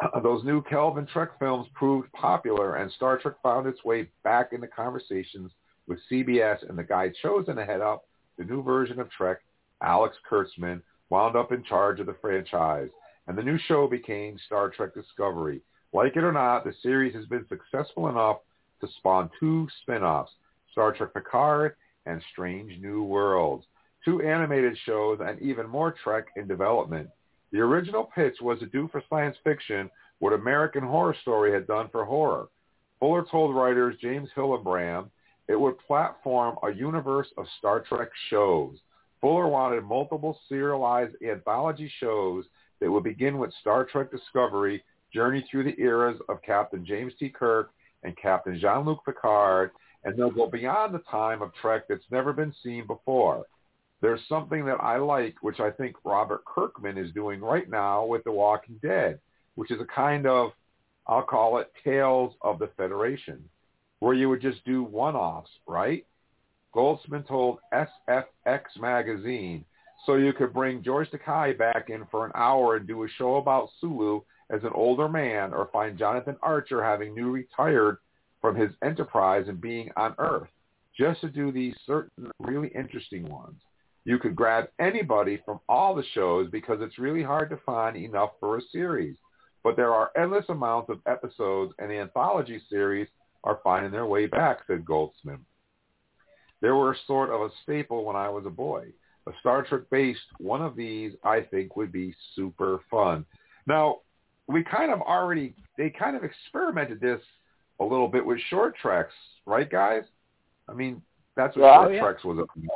those new Kelvin Trek films proved popular, and Star Trek found its way back into conversations with C B S, and the guy chosen to head up the new version of Trek, Alex Kurtzman, wound up in charge of the franchise, and the new show became Star Trek Discovery. Like it or not, the series has been successful enough to spawn two spin-offs, Star Trek Picard and Strange New Worlds, two animated shows, and even more Trek in development. The original pitch was to do for science fiction what American Horror Story had done for horror. Fuller told writers James Hillebrand it would platform a universe of Star Trek shows. Fuller wanted multiple serialized anthology shows that would begin with Star Trek Discovery, journey through the eras of Captain James T. Kirk and Captain Jean-Luc Picard, and they'll go beyond the time of Trek that's never been seen before. There's something that I like, which I think Robert Kirkman is doing right now with The Walking Dead, which is a kind of, I'll call it Tales of the Federation, where you would just do one-offs, right? Goldsman told S F X magazine, so you could bring George Takei back in for an hour and do a show about Sulu as an older man, or find Jonathan Archer having new retired from his Enterprise and being on Earth, just to do these certain really interesting ones. You could grab anybody from all the shows because it's really hard to find enough for a series. But there are endless amounts of episodes, and the anthology series are finding their way back, said Goldsman. They were sort of a staple when I was a boy. A Star Trek-based one of these, I think, would be super fun. Now, we kind of already, they kind of experimented this a little bit with short treks, right, guys? I mean, that's what yeah, short oh, yeah. treks was about.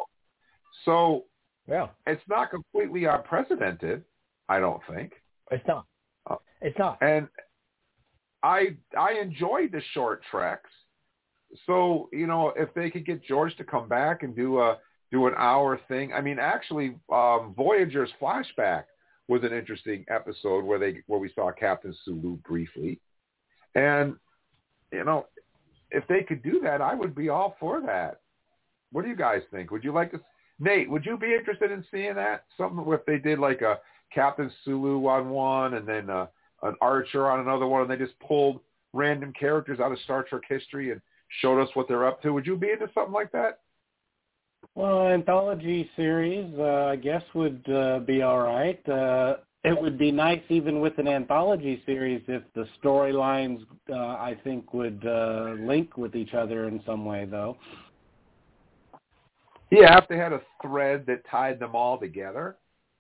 So yeah. It's not completely unprecedented, I don't think. It's not. Uh, it's not. And I I enjoyed the short treks. So, you know, if they could get George to come back and do a do an hour thing. I mean, actually, um, Voyager's flashback was an interesting episode where they where we saw Captain Sulu briefly. And, you know, if they could do that, I would be all for that. What do you guys think? Would you like to... Nate, would you be interested in seeing that? Something if they did like a Captain Sulu on one and then uh, an Archer on another one, and they just pulled random characters out of Star Trek history and showed us what they're up to. Would you be into something like that? Well, an anthology series, uh, I guess, would uh, be all right. Uh, it would be nice even with an anthology series if the storylines, uh, I think, would uh, link with each other in some way, though. Yeah, if they had a thread that tied them all together.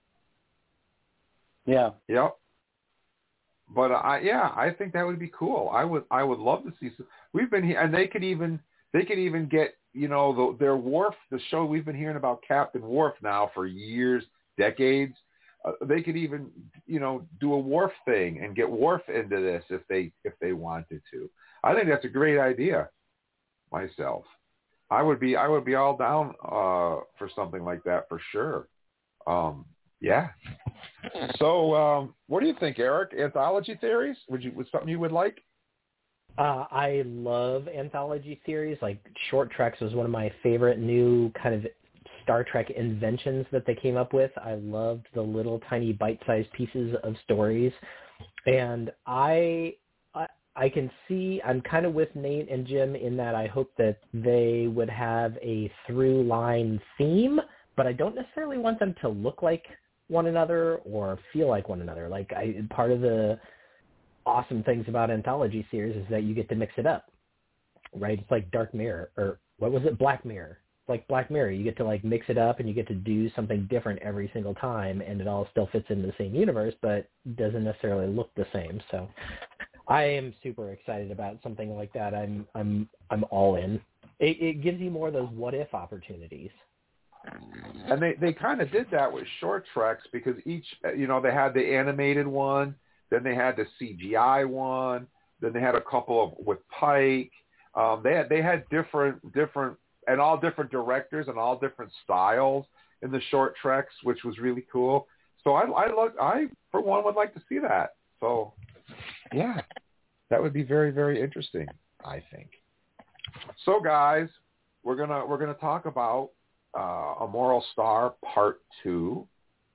Yeah. Yep. But I, yeah, I think that would be cool. I would, I would love to see. Some, we've been here, and they could even, they could even get, you know, the, their Worf, the show we've been hearing about Captain Worf now for years, decades. Uh, they could even, you know, do a Worf thing and get Worf into this if they, if they wanted to. I think that's a great idea. Myself. I would be I would be all down uh, for something like that for sure. Um, yeah. So, um, what do you think, Eric? Anthology theories? Would you was something you would like? Uh, I love anthology series. Like Short Treks was one of my favorite new kind of Star Trek inventions that they came up with. I loved the little tiny bite-sized pieces of stories, and I. I can see, I'm kind of with Nate and Jim in that I hope that they would have a through line theme, but I don't necessarily want them to look like one another or feel like one another. Like I, part of the awesome things about anthology series is that you get to mix it up, right? It's like Dark Mirror, or what was it? Black Mirror. It's like Black Mirror. You get to like mix it up and you get to do something different every single time, and it all still fits into the same universe, but doesn't necessarily look the same. So I am super excited about something like that. I'm I'm I'm all in. It, it gives you more of those what if opportunities. And they, they kind of did that with short treks because each, you know, they had the animated one, then they had the C G I one, then they had a couple of with Pike. Um, they had they had different different and all different directors and all different styles in the short treks, which was really cool. So I I look I for one would like to see that. So. Yeah, that would be very, very interesting, I think. So, guys, we're gonna we're gonna talk about uh, A Moral Star Part Two.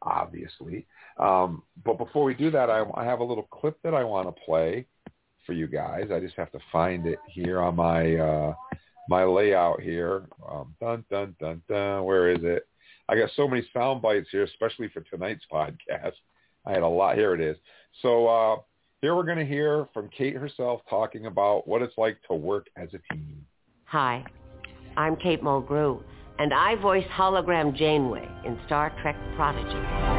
obviously. Um, but before we do that, I, I have a little clip that I want to play for you guys. I just have to find it here on my uh, my layout here. Um, dun, dun, dun, dun. Where is it? I got so many sound bites here, especially for tonight's podcast. I had a lot. Here it is. So uh, here we're going to hear from Kate herself talking about what it's like to work as a team. Hi, I'm Kate Mulgrew, and I voice hologram Janeway in Star Trek Prodigy.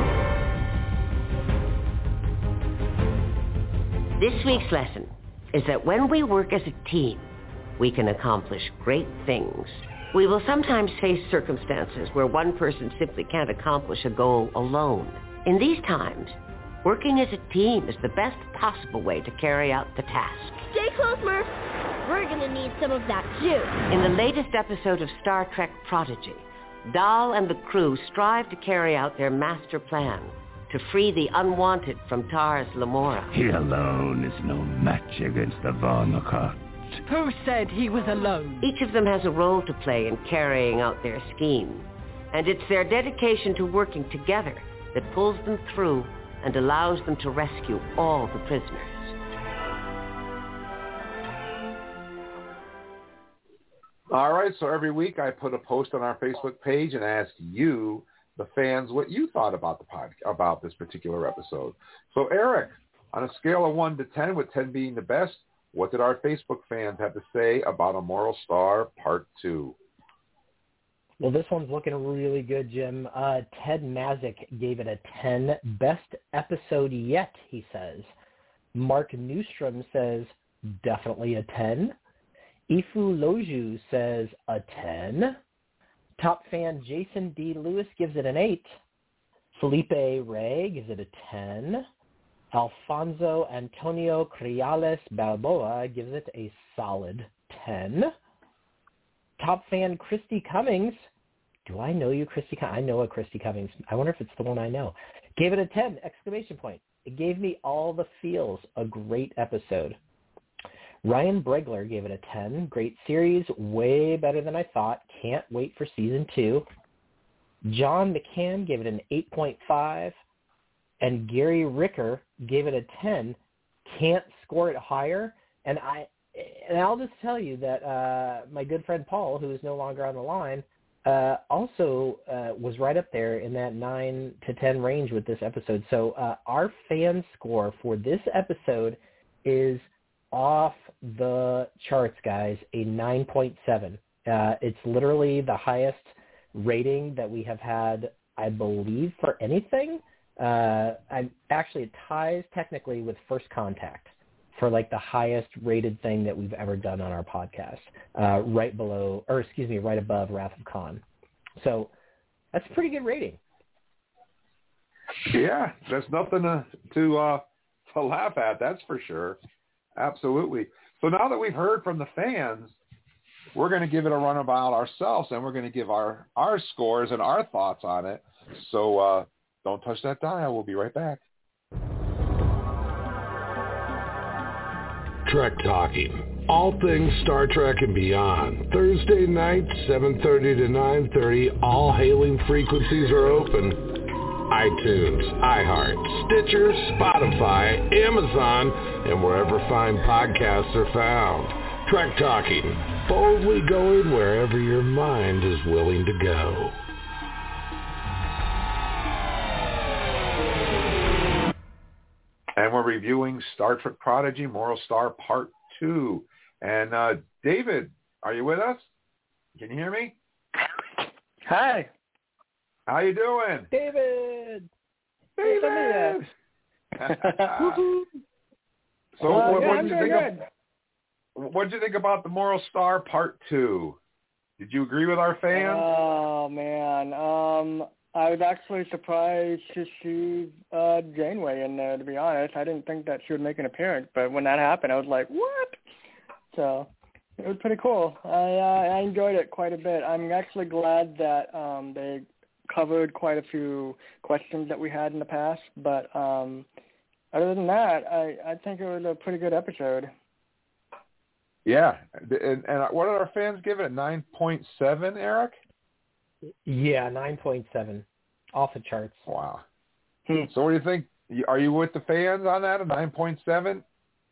This week's lesson is that when we work as a team, we can accomplish great things. We will sometimes face circumstances where one person simply can't accomplish a goal alone. In these times, working as a team is the best possible way to carry out the task. Stay close, Murph. We're going to need some of that too. In the latest episode of Star Trek Prodigy, Dal and the crew strive to carry out their master plan to free the unwanted from Tars Lamora. He alone is no match against the Varnakot. Who said he was alone? Each of them has a role to play in carrying out their scheme, and it's their dedication to working together that pulls them through and allows them to rescue all the prisoners. All right, so every week I put a post on our Facebook page and ask you, the fans, what you thought about the pod, about this particular episode. So, Eric, on a scale of one to ten, with ten being the best, what did our Facebook fans have to say about A Moral Star Part two? Well, this one's looking really good, Jim. Uh, Ted Mazik gave it a ten. Best episode yet, he says. Mark Newstrom says, definitely a ten. Ifu Loju says, a ten. Top fan Jason D. Lewis gives it an eight. Felipe Ray gives it a ten. Alfonso Antonio Criales Balboa gives it a solid ten. Top fan Christy Cummings. Do I know you, Christy Cummings? I know a Christy Cummings. I wonder if it's the one I know. Gave it a ten, exclamation point. It gave me all the feels. A great episode. Ryan Bregler gave it a ten. Great series. Way better than I thought. Can't wait for season two. John McCann gave it an eight point five. And Gary Ricker gave it a ten. Can't score it higher. And I and I'll just tell you that uh, my good friend Paul, who is no longer on the line, uh, also uh, was right up there in that nine to ten range with this episode. So uh, our fan score for this episode is off the charts, guys, a nine point seven. Uh, it's literally the highest rating that we have had, I believe, for anything. Uh, I'm actually, it ties technically with First Contact for like the highest rated thing that we've ever done on our podcast, uh, right below, or excuse me, right above Wrath of Khan. So that's a pretty good rating. Yeah, there's nothing to to, uh, to laugh at, that's for sure. Absolutely. So now that we've heard from the fans, we're going to give it a runabout ourselves, and we're going to give our, our scores and our thoughts on it. So uh, don't touch that dial. We'll be right back. Trek Talking. All things Star Trek and beyond. Thursday nights, seven thirty to nine thirty. All hailing frequencies are open. iTunes, iHeart, Stitcher, Spotify, Amazon, and wherever fine podcasts are found. Trek Talking, boldly going wherever your mind is willing to go. And we're reviewing Star Trek Prodigy, Moral Star Part two. And uh, David, are you with us? Can you hear me? Hi. How you doing? David. David. So uh, what, yeah, what I'm did you doing think good. of, what did you think about the Moral Star Part two? Did you agree with our fans? Oh man, um, I was actually surprised to see uh, Janeway in there. To be honest, I didn't think that she would make an appearance, but when that happened, I was like, "What?" So it was pretty cool. I uh, I enjoyed it quite a bit. I'm actually glad that um, they covered quite a few questions that we had in the past. But um, other than that, I, I think it was a pretty good episode. Yeah, and, and what did our fans give it? nine point seven, Eric? Yeah, nine point seven. Off the charts. Wow. Hmm. So what do you think? Are you with the fans on that, a nine point seven?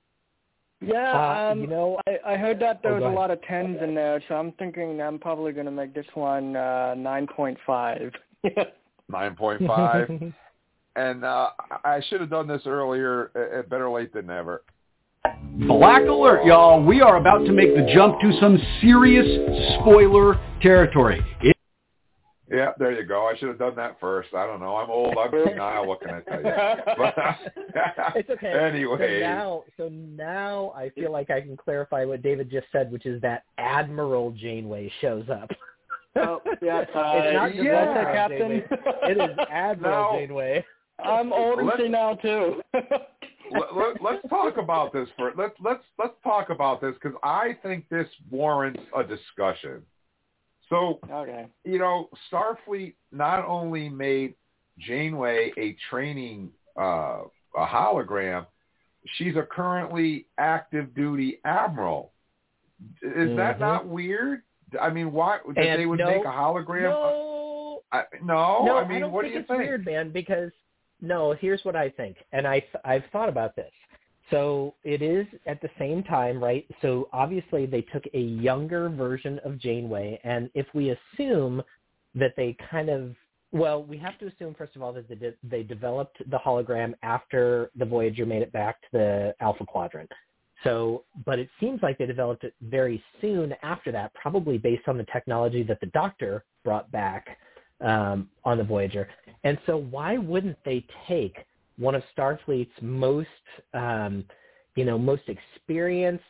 Yeah, Uh, um, you know, I, I heard that there oh, was go a ahead. lot of tens in there, so I'm thinking I'm probably going to make this one uh, nine point five. nine point five. And uh, I should have done this earlier. Uh, better late than never. Black alert, y'all. We are about to make the jump to some serious spoiler territory. It- yeah, there you go. I should have done that first. I don't know. I'm old. I'm senile. What can I tell you? But, it's okay. Anyway. So now, so now I feel like I can clarify what David just said, which is that Admiral Janeway shows up. Oh, yeah. Uh, it's not just yeah. Admiral Captain. Janeway. It is Admiral No. Janeway. I'm old and Let's- senile too. let, let, let's talk about this for let's let's let's talk about this because I think this warrants a discussion. So, okay. you know, Starfleet not only made Janeway a training uh, a hologram, she's a currently active duty admiral. Is mm-hmm. that not weird? I mean, why that and they would no, make a hologram? No, I, no, no, I mean, I don't what think do you it's think? Weird, man, because no. Here's what I think, and I I've thought about this. So it is at the same time, right? So obviously they took a younger version of Janeway, and if we assume that they kind of, well, we have to assume, first of all, that they, de- they developed the hologram after the Voyager made it back to the Alpha Quadrant. So, but it seems like they developed it very soon after that, probably based on the technology that the Doctor brought back um, on the Voyager. And so why wouldn't they take one of Starfleet's most, um, you know, most experienced,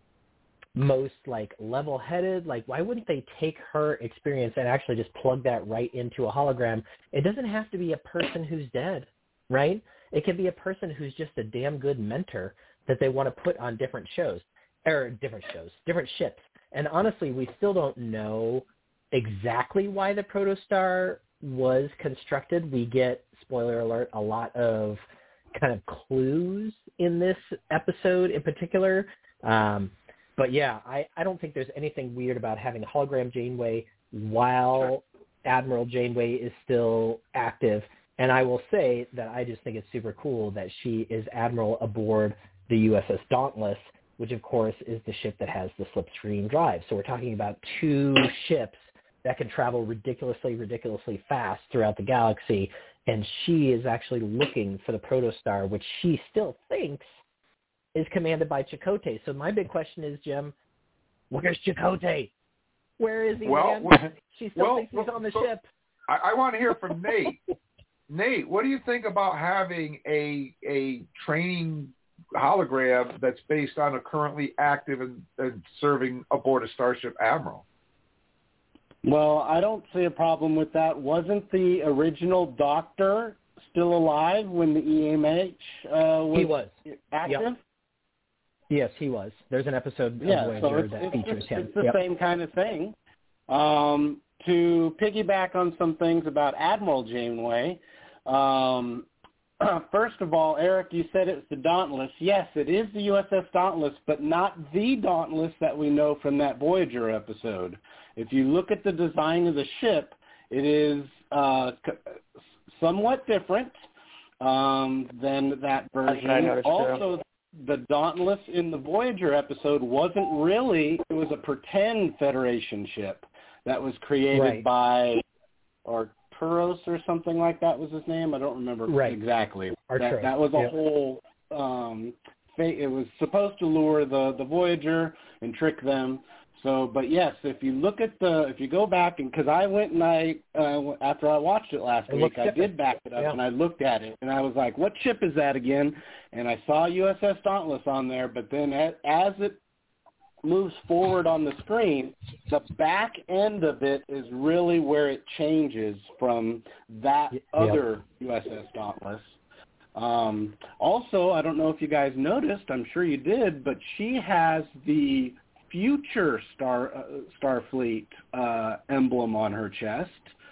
most like level-headed, like why wouldn't they take her experience and actually just plug that right into a hologram? It doesn't have to be a person who's dead, right? It can be a person who's just a damn good mentor that they want to put on different shows, or different shows, different ships. And honestly, we still don't know exactly why the Protostar was constructed. We get, spoiler alert, a lot of kind of clues in this episode in particular. Um, but yeah, I, I don't think there's anything weird about having a hologram Janeway while Admiral Janeway is still active. And I will say that I just think it's super cool that she is Admiral aboard the U S S Dauntless, which of course is the ship that has the slipstream drive. So we're talking about two ships that can travel ridiculously, ridiculously fast throughout the galaxy. And she is actually looking for the Protostar, which she still thinks is commanded by Chakotay. So my big question is, Jim, where's Chakotay? Where is he, well, man? Well, she still well, thinks he's well, on the so ship. I, I want to hear from Nate. Nate, what do you think about having a a training hologram that's based on a currently active and, and serving aboard a Starship Admiral? Well, I don't see a problem with that. Wasn't the original Doctor still alive when the E M H uh, was, he was active? Yep. Yes, he was. There's an episode of yeah, Voyager so it's, that it's, features it's, him. It's the yep. same kind of thing. Um, to piggyback on some things about Admiral Janeway, um, first of all, Eric, you said it's the Dauntless. Yes, it is the U S S Dauntless, but not the Dauntless that we know from that Voyager episode. If you look at the design of the ship, it is uh, somewhat different um, than that version. Also, the Dauntless in the Voyager episode wasn't really, it was a pretend Federation ship that was created right. by Arturos or something like that was his name. I don't remember right. exactly. Arturos. That, that was a yep. whole, um, it was supposed to lure the, the Voyager and trick them. So, but yes, if you look at the, if you go back, and because I went and I, uh, after I watched it last it week, I different. did back it up yeah. and I looked at it and I was like, what ship is that again? And I saw U S S Dauntless on there, but then as, as it moves forward on the screen, the back end of it is really where it changes from that yep. other U S S Dauntless. Um, also, I don't know if you guys noticed, I'm sure you did, but she has the future Star uh, Starfleet uh, emblem on her chest,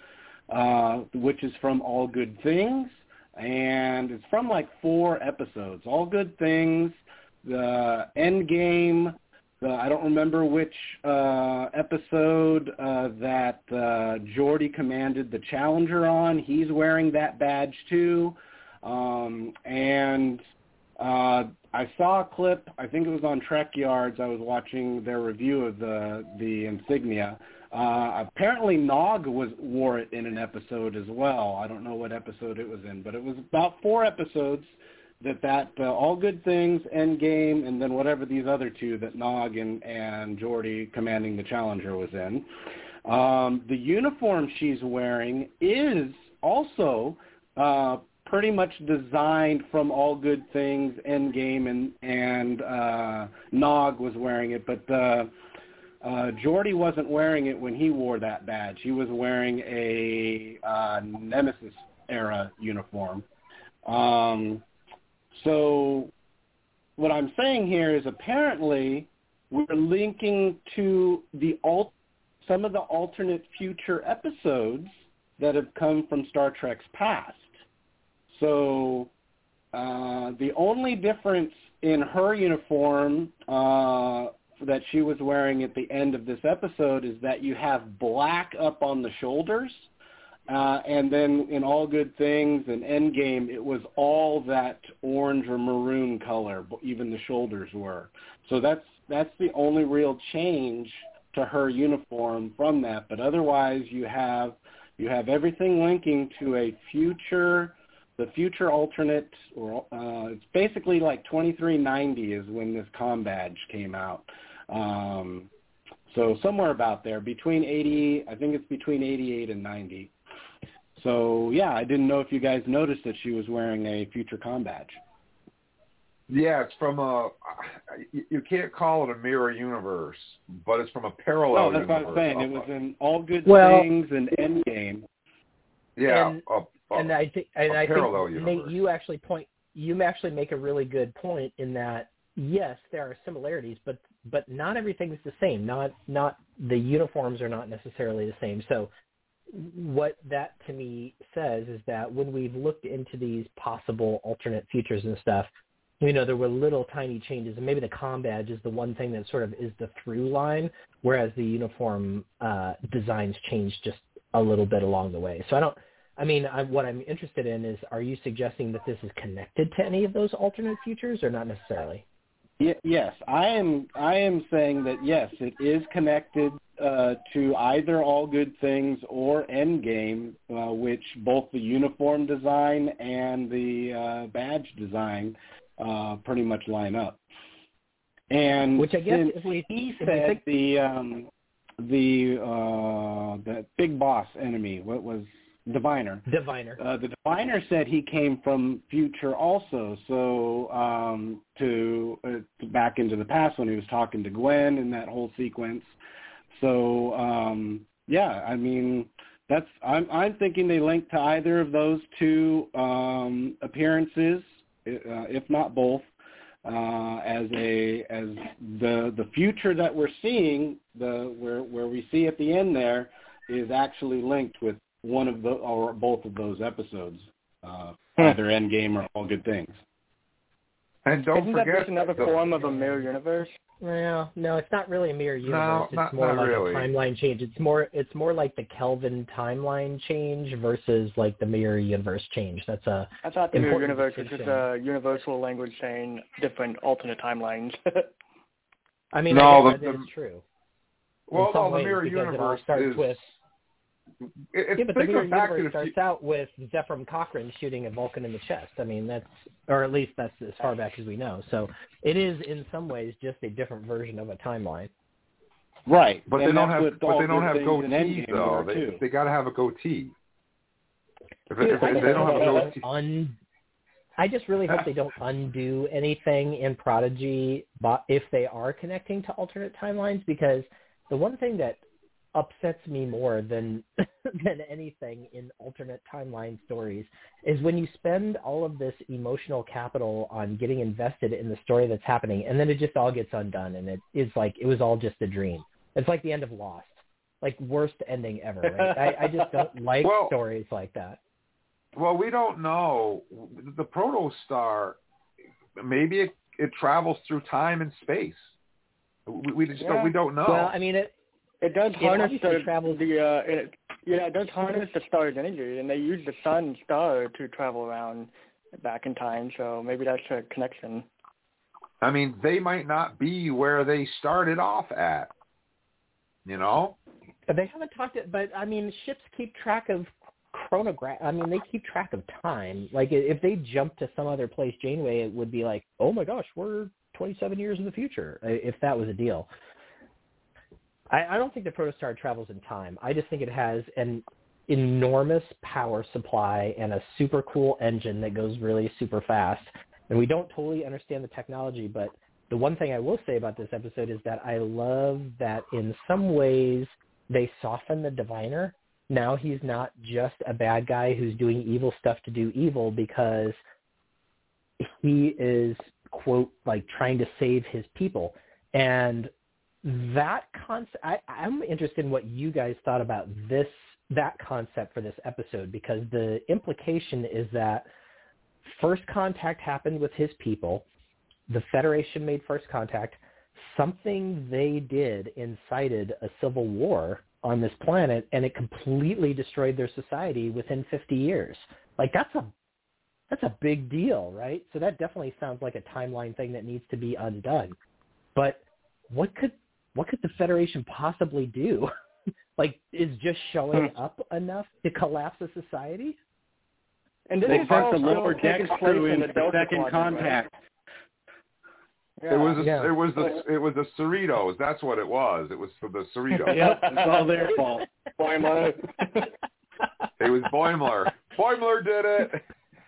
uh, which is from All Good Things, and it's from like four episodes. All Good Things, the Endgame, the, I don't remember which uh, episode uh, that uh, Geordi commanded the Challenger on. He's wearing that badge too. Um, and uh, I saw a clip, I think it was on Trek Yards. I was watching their review of the, the insignia. Uh, apparently Nog was wore it in an episode as well. I don't know what episode it was in, but it was about four episodes that that uh, All Good Things, Endgame, and then whatever these other two that Nog and, and Geordi commanding the Challenger was in. Um, the uniform she's wearing is also uh, pretty much designed from All Good Things, Endgame, and, and uh, Nog was wearing it, but uh, uh, Geordi wasn't wearing it when he wore that badge. He was wearing a uh, Nemesis-era uniform. Um, so what I'm saying here is apparently we're linking to the alt- some of the alternate future episodes that have come from Star Trek's past. So uh, the only difference in her uniform uh, that she was wearing at the end of this episode is that you have black up on the shoulders, uh, and then in All Good Things and Endgame, it was all that orange or maroon color, even the shoulders were. So that's that's the only real change to her uniform from that. But otherwise, you have you have everything linking to a future. The future alternate, or uh, it's basically like twenty-three ninety is when this comm badge came out. Um, so somewhere about there, between eighty, I think it's between eighty-eight and ninety. So yeah, I didn't know if you guys noticed that she was wearing a future comm badge. Yeah, it's from a, you can't call it a mirror universe, but it's from a parallel Oh, that's universe. what I'm saying. It was in All Good Well, Things and Endgame. Yeah, and, a, a, and I think, and a I parallel think universe. Nate, you actually point, you actually make a really good point in that yes, there are similarities, but but not everything is the same. Not not the uniforms are not necessarily the same. So what that to me says is that when we've looked into these possible alternate futures and stuff, you know, there were little tiny changes, and maybe the comm badge is the one thing that sort of is the through line, whereas the uniform uh, designs changed just a little bit along the way. So I don't, I mean, I, what I'm interested in is, are you suggesting that this is connected to any of those alternate futures, or not necessarily? Y- yes, I am. I am saying that yes, it is connected uh, to either All Good Things or Endgame, uh, which both the uniform design and the uh, badge design uh, pretty much line up. And which I guess since if we, he if said we think- the um, the uh, the big boss enemy, what was Diviner? Diviner. Uh, the Diviner said he came from future also, so um, to, uh, to back into the past when he was talking to Gwen in that whole sequence. So um, yeah, I mean that's I'm I'm thinking they link to either of those two um, appearances, uh, if not both, uh, as a as the the future that we're seeing, the where where we see at the end there is actually linked with one of the or both of those episodes, uh, either Endgame or All Good Things. And don't Isn't forget, that just another the, form of a mirror universe? Well, no, it's not really a mirror universe. No, it's not- more not like really. a timeline change. It's more it's more like the Kelvin timeline change versus like the mirror universe change. That's a I thought the mirror important universe was just distinction. a universal language saying different alternate timelines. I mean, No, I guess the- that the- is true. well, in some no, the ways, mirror because it all universe starts is. with It, it's yeah, but the think mirror of back universe to the starts out with Zephram Cochrane shooting a Vulcan in the chest. I mean, that's, or at least that's as far back as we know. So it is in some ways just a different version of a timeline. Right, But and they don't that's have. what But All they don't Good have Things and goatees Endgame though. are, They too. they got to have a goatee. If, Dude, if they, I they just don't have a hope they goatee. don't un- I just really hope they don't undo anything in Prodigy, but if they are connecting to alternate timelines, because the one thing that upsets me more than than anything in alternate timeline stories is when you spend all of this emotional capital on getting invested in the story that's happening, and then it just all gets undone, and it is like it was all just a dream. It's like the end of Lost, like worst ending ever. Right? I, I just don't like Well- stories like that. Well, we don't know. The protostar, maybe it, it travels through time and space. We, we just Yeah. don't, we don't know. Well, I mean, it It does It harness obviously the, travels- the uh, it, yeah, it does harness the star's energy, and they use the sun and star to travel around back in time. So maybe that's a connection. I mean, they might not be where they started off at. You know? They haven't talked it, but I mean, ships keep track of chronograph. I mean, they keep track of time. Like, if they jump to some other place, Janeway, it would be like, oh my gosh, we're twenty-seven years in the future, if that was a deal. I, I don't think the protostar travels in time. I just think it has an enormous power supply and a super cool engine that goes really super fast. And we don't totally understand the technology, but the one thing I will say about this episode is that I love that in some ways they soften the diviner. Now he's not just a bad guy who's doing evil stuff to do evil, because he is, quote, like trying to save his people. And that concept, I, I'm interested in what you guys thought about this, that concept for this episode, because the implication is that first contact happened with his people. The Federation made first contact. Something they did incited a civil war on this planet, and it completely destroyed their society within fifty years. Like, that's a that's a big deal, right? So that definitely sounds like a timeline thing that needs to be undone. But what could what could the Federation possibly do? Like, is just showing up enough to collapse a society? And they sent the lower decks crew in for second contact. Yeah, it was a, yeah. it was the it was the Cerritos. That's what it was. It was for the Cerritos. Yep, it's all their fault. Boimler. It was Boimler. Boimler did it.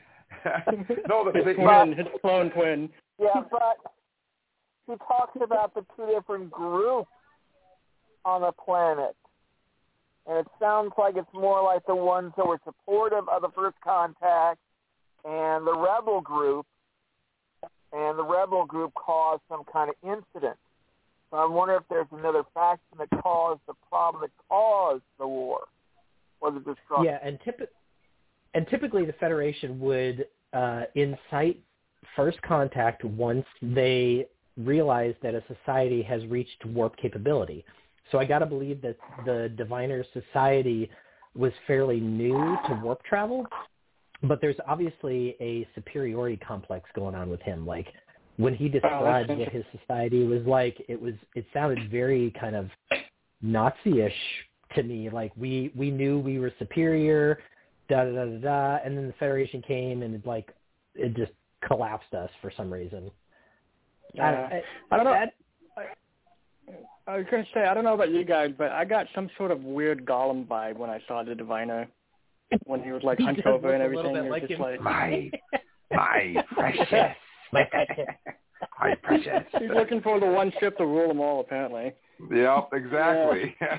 No, the, his the, twin, his clone twin. Yeah, but he talks about the two different groups on the planet, and it sounds like it's more like the ones that were supportive of the first contact and the rebel group. And the rebel group caused some kind of incident. So I wonder if there's another faction that caused the problem that caused the war or the destruction. Yeah, and, typ- and typically the Federation would uh, incite first contact once they realize that a society has reached warp capability. So I got to believe that the Diviner Society was fairly new to warp travel. But there's obviously a superiority complex going on with him. Like, when he described oh, what his society was like, it was it sounded very kind of Nazi-ish to me. Like, we, we knew we were superior, da da da da da, and then the Federation came and it, like, it just collapsed us for some reason. Uh, I, I, I don't know. I, I was gonna say, I don't know about you guys, but I got some sort of weird Gollum vibe when I saw the Diviner. When he was like he hunched over and everything, he was like just him. like my, my precious, my precious. He's looking for the one ship to rule them all, apparently. Yep, exactly. Yeah.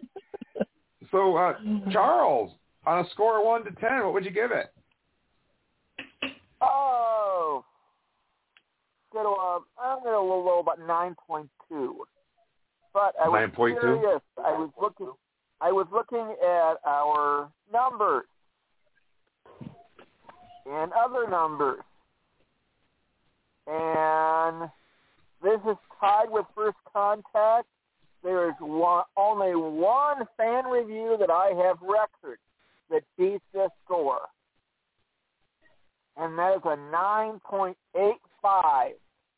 So, uh, Charles, on a score of one to ten, what would you give it? Oh, go to, uh, I'm going to go low about nine point two. But I was nine point two? curious. I was looking. I was looking at our numbers and other numbers, and this is tied with First Contact. There is one, only one fan review that I have record that beats this score, and that is a nine point eight five.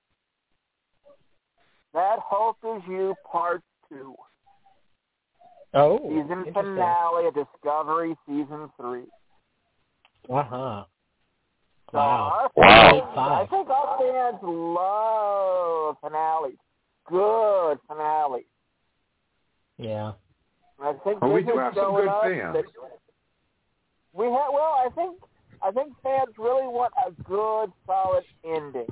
That Hope Is You Part two. Oh, season finale of Discovery Season three. Uh-huh. So Wow. Our fans, I think our fans love finales. Good finales. Yeah. I think well, this we do is have some good fans. That we have, well, I think I think fans really want a good, solid ending.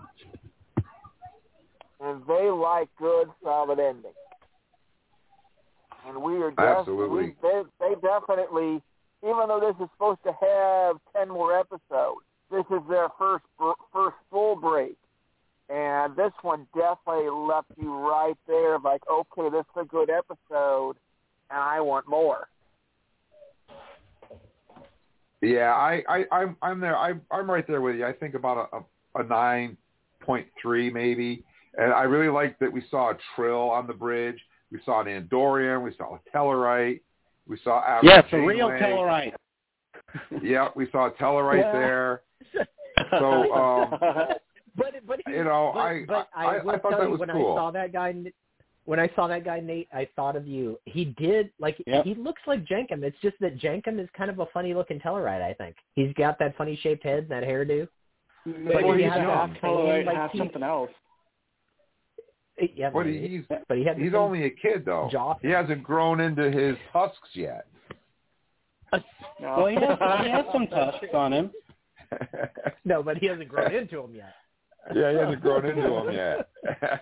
And they like good, solid endings. And we are just, Absolutely. we, they, they definitely, even though this is supposed to have ten more episodes, this is their first first full break. And this one definitely left you right there, like, okay, this is a good episode, and I want more. Yeah, I, I, I'm, I'm there. I, I'm right there with you. I think about a, a, a nine point three maybe. And I really like that we saw a Trill on the bridge. We saw an Andorian. We saw a Tellarite. We saw Admiral Yes, a Janeway. real Tellarite. Yeah, we saw a Tellarite yeah. there. So, um, but but he, you know, but, I but I, I, I, will I thought tell that you, was when cool. I saw that guy, when I saw that guy Nate, I thought of you. He did like yep. he looks like Jenkem. It's just that Jenkem is kind of a funny looking Tellarite. I think he's got that funny shaped head, and that hairdo. Maybe well, he he's has young. half Tellarite, like half he, something else. Yeah, but maybe. he's but he had he's only a kid though. Jaw. He hasn't grown into his tusks yet. No. Well, he has, he has some tusks on him. No, but he hasn't grown into them yet. Yeah, he hasn't grown into them yet.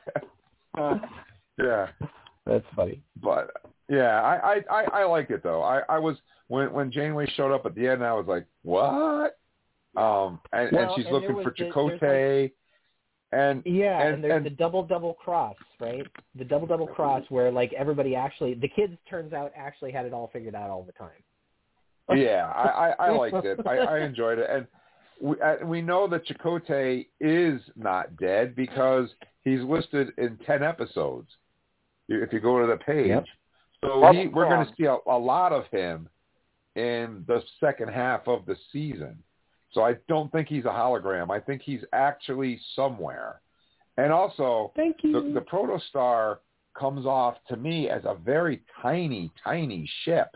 uh, yeah, that's funny. But yeah, I, I, I, I like it though. I, I was when when Janeway showed up at the end, I was like, what? Um, and, well, and she's and looking for the, Chakotay. Like, and yeah, and, and there's and, the double double cross, right? The double double cross where like everybody actually, the kids turns out actually had it all figured out all the time. Yeah, I, I, I liked it. I, I enjoyed it, and we uh, we know that Chakotay is not dead because he's listed in ten episodes. If you go to the page, yep. so he, we're going to see a, a lot of him in the second half of the season. So I don't think he's a hologram. I think he's actually somewhere. And also, Thank you. The, the Protostar comes off to me as a very tiny, tiny ship.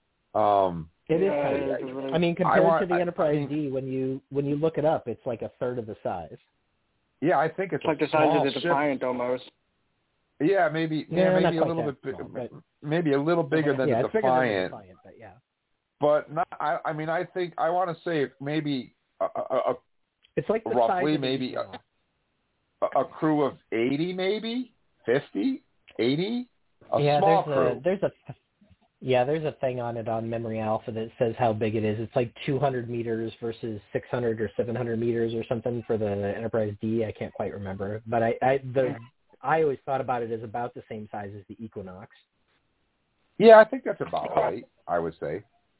Um, it is yeah, tiny. it is really... I mean, compared I want, to the Enterprise I mean, D, when you when you look it up, it's like a third of the size. Yeah, I think it's, it's like a the size of the ship. Defiant almost. Yeah, maybe yeah, yeah, maybe a little bit, bit, small, but... maybe a little bigger than yeah, the it's Defiant. bigger than the Defiant, but yeah. But not. I, I mean, I think I want to say maybe a, a, a it's like the roughly size of maybe a, a crew of eighty, maybe fifty, eighty. A yeah, small there's crew. a there's a yeah there's a thing on it on Memory Alpha that says how big it is. It's like two hundred meters versus six hundred or seven hundred meters or something for the Enterprise D. I can't quite remember, but I I the I always thought about it as about the same size as the Equinox. Yeah, I think that's about right. I would say.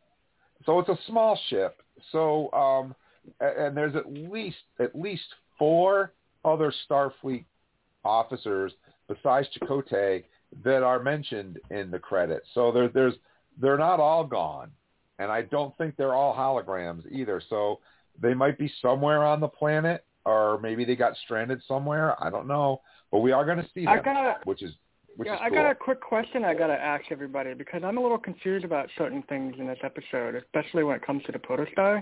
So it's a small ship. So um, and there's at least at least four other Starfleet officers besides Chakotay that are mentioned in the credits. So there, there's they're not all gone, and I don't think they're all holograms either. So they might be somewhere on the planet, or maybe they got stranded somewhere. I don't know, but we are going to see them, I got, which is which yeah, is I cool. got a quick question I got to ask everybody because I'm a little confused about certain things in this episode, especially when it comes to the Protostar.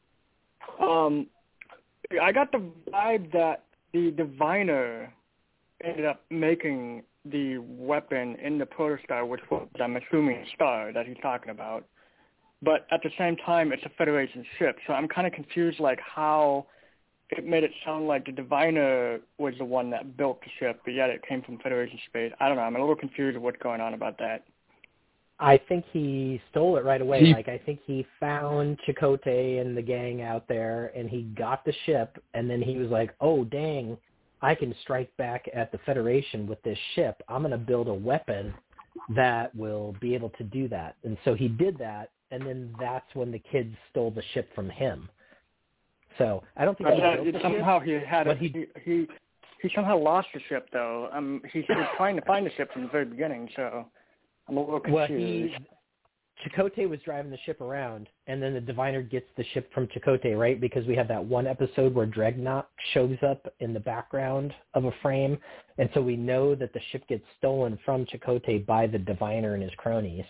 Um, I got the vibe that the Diviner ended up making the weapon in the Protostar, which was, I'm assuming, a star that he's talking about. But at the same time, it's a Federation ship, so I'm kind of confused, like, how it made it sound like the Diviner was the one that built the ship, but yet it came from Federation space. I don't know. I'm a little confused of what's going on about that. I think he stole it right away. He, like, I think he found Chakotay and the gang out there, and he got the ship, and then he was like, oh, dang, I can strike back at the Federation with this ship. I'm going to build a weapon that will be able to do that. And so he did that, and then that's when the kids stole the ship from him. So I don't think he uh, built the somehow ship, he had but it. he, He, he he somehow lost the ship, though. Um, he's he trying to find the ship from the very beginning, so I'm a little confused. Well, he, Chakotay was driving the ship around, and then the Diviner gets the ship from Chakotay, right? Because we have that one episode where Dreadnought shows up in the background of a frame, and so we know that the ship gets stolen from Chakotay by the Diviner and his cronies.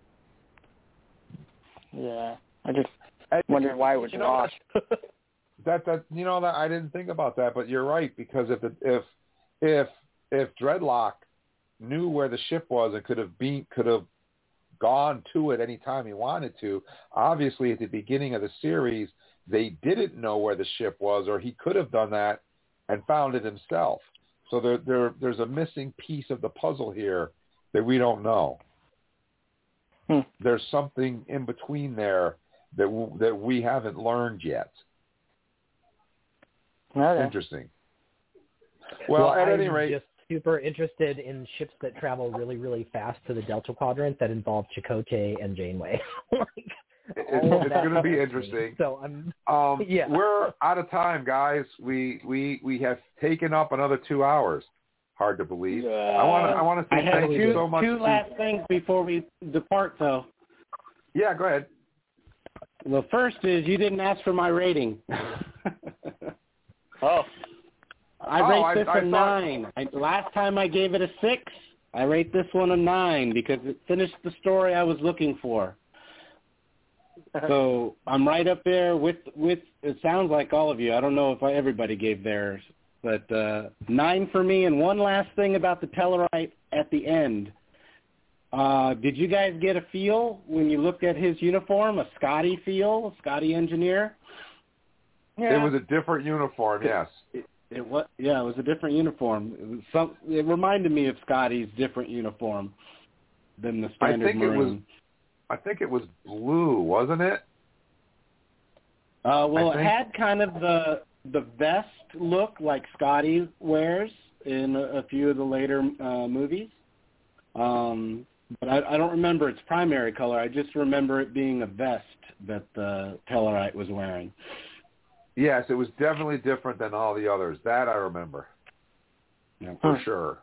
Yeah, I just wondered why it was you know, lost. that that you know that I didn't think about that, but you're right, because if it, if if if Dreadlock knew where the ship was and could have been could have gone to it anytime he wanted to, obviously at the beginning of the series they didn't know where the ship was, or he could have done that and found it himself. So there there there's a missing piece of the puzzle here that we don't know. Hmm. There's something in between there that w- that we haven't learned yet. Okay. Interesting. Well, well at I'm any rate, just super interested in ships that travel really, really fast to the Delta Quadrant that involve Chakotay and Janeway. like, it's, it's going to be interesting. So I'm, um, yeah. We're out of time, guys. We we we have taken up another two hours. Hard to believe. Uh, I want to I want to say I have thank two, you so much. Two to, last things before we depart, though. Yeah, go ahead. the first is you didn't ask for my rating. oh. I oh, rate I, this I a thought... nine. I, last time I gave it a six. I rate this one a nine because it finished the story I was looking for. So I'm right up there with, with it sounds like all of you. I don't know if I, everybody gave theirs, but uh, nine for me. And one last thing about the Tellarite at the end. Uh, did you guys get a feel when you looked at his uniform, a Scotty feel, a Scotty engineer? Yeah. It was a different uniform, yes. It, it was, yeah, it was a different uniform. It was some. It reminded me of Scotty's different uniform than the standard I think maroon. It was, I think it was blue, wasn't it? Uh, well, it had kind of the the vest look like Scotty wears in a, a few of the later uh, movies. Um, but I, I don't remember its primary color. I just remember it being a vest that the Tellarite was wearing. Yes, it was definitely different than all the others. That I remember, yeah. for huh. sure.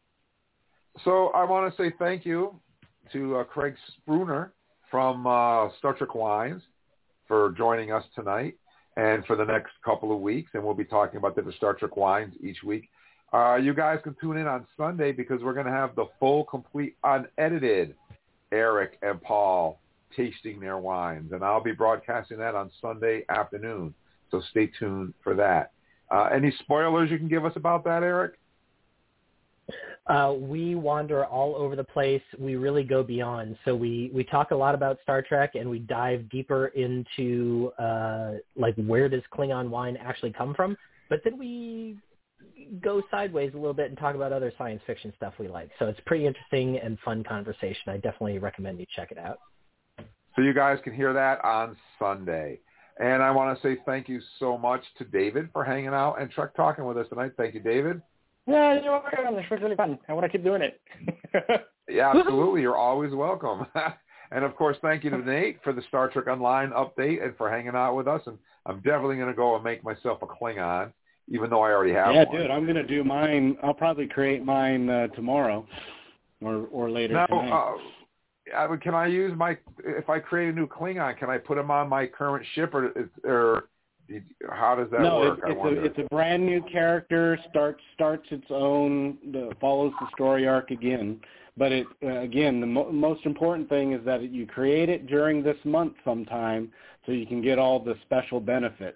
So I want to say thank you to uh, Craig Spooner from uh, Star Trek Wines for joining us tonight and for the next couple of weeks. And we'll be talking about different Star Trek wines each week. Uh, you guys can tune in on Sunday because we're going to have the full, complete, unedited Eric and Paul tasting their wines. And I'll be broadcasting that on Sunday afternoon. So stay tuned for that. Uh, any spoilers you can give us about that, Eric? Uh, we wander all over the place. We really go beyond. So we, we talk a lot about Star Trek, and we dive deeper into uh, like where does Klingon wine actually come from. But then we go sideways a little bit and talk about other science fiction stuff we like. So it's pretty interesting and fun conversation. I definitely recommend you check it out. So you guys can hear that on Sunday. And I want to say thank you so much to David for hanging out and Trek Talking with us tonight. Thank you, David. Yeah, you're welcome. This was really fun. I want to keep doing it. Yeah, absolutely. You're always welcome. And, of course, thank you to Nate for the Star Trek Online update and for hanging out with us. And I'm definitely going to go and make myself a Klingon, even though I already have yeah, one. Yeah, dude, I'm going to do mine. I'll probably create mine uh, tomorrow or, or later now, tonight. Uh, I, can I use my – if I create a new Klingon, can I put them on my current ship or, or how does that no, work? No, it's, I it's, a, it's a brand new character, starts starts its own, the, follows the story arc again. But, it uh, again, the mo- most important thing is that you create it during this month sometime so you can get all the special benefits.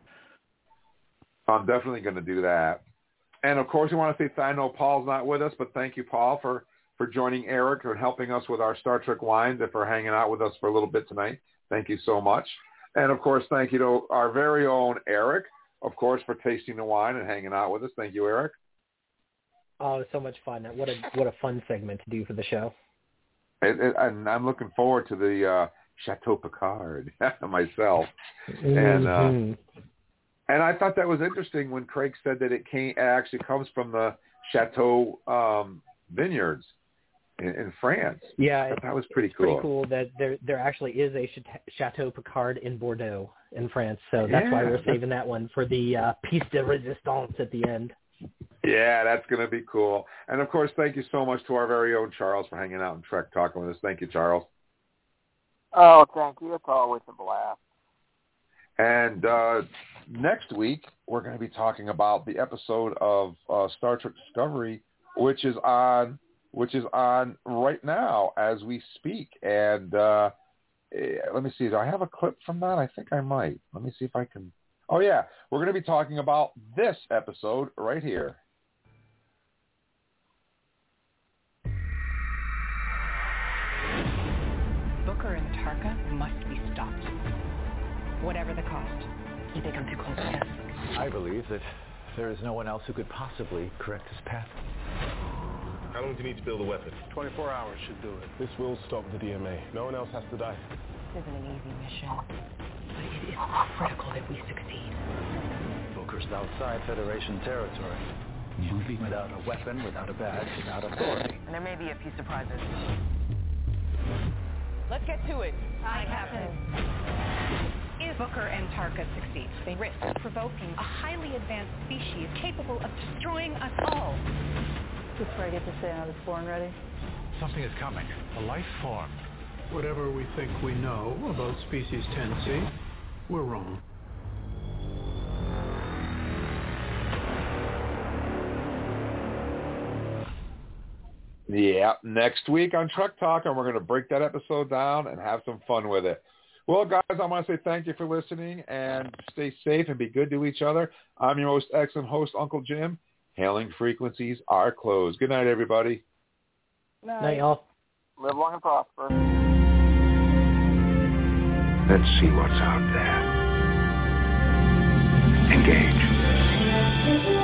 I'm definitely going to do that. And, of course, we want to say I know Paul's not with us, but thank you, Paul, for, for joining Eric and helping us with our Star Trek wines and for hanging out with us for a little bit tonight. Thank you so much. And, of course, thank you to our very own Eric, of course, for tasting the wine and hanging out with us. Thank you, Eric. Oh, it was so much fun. What a what a fun segment to do for the show. It, it, and I'm looking forward to the uh, Chateau Picard myself. Mm-hmm. And uh, and I thought that was interesting when Craig said that it came it actually comes from the Chateau um, vineyards in, in France. Yeah, that was pretty it's cool. Pretty cool that there there actually is a Chateau Picard in Bordeaux in France. So that's yeah. why we're saving that one for the uh, piece de resistance at the end. Yeah, that's going to be cool. And, of course, thank you so much to our very own Charles for hanging out and Trek Talking with us. Thank you, Charles. Oh, thank you. It's always a blast. And uh, next week, we're going to be talking about the episode of uh, Star Trek Discovery, which is on which is on right now as we speak. And uh, let me see. Do I have a clip from that? I think I might. Let me see if I can. Oh, yeah. We're going to be talking about this episode right here. Booker and Tarka must be stopped. Whatever the cost. You think I'm too close to him? I believe that there is no one else who could possibly correct his path. How long do you need to build a weapon? twenty-four hours should do it. This will stop the D M A. No one else has to die. This isn't an easy mission, but it is critical that we succeed. Booker's outside Federation territory. Moving without a weapon, without a badge, without authority. And there may be a few surprises. Let's get to it. Hi, Captain. If Booker and Tarka succeed, they risk provoking a highly advanced species capable of destroying us all. Just where I get to say I was born ready. Something is coming. A life form. Whatever we think we know about species ten C, we're wrong. Yeah, next week on Trek Talk, and we're going to break that episode down and have some fun with it. Well, guys, I want to say thank you for listening, and stay safe and be good to each other. I'm your most excellent host, Uncle Jim. Hailing frequencies are closed. Good night, everybody. Night, night y'all. Live long and prosper. Let's see what's out there. Engage.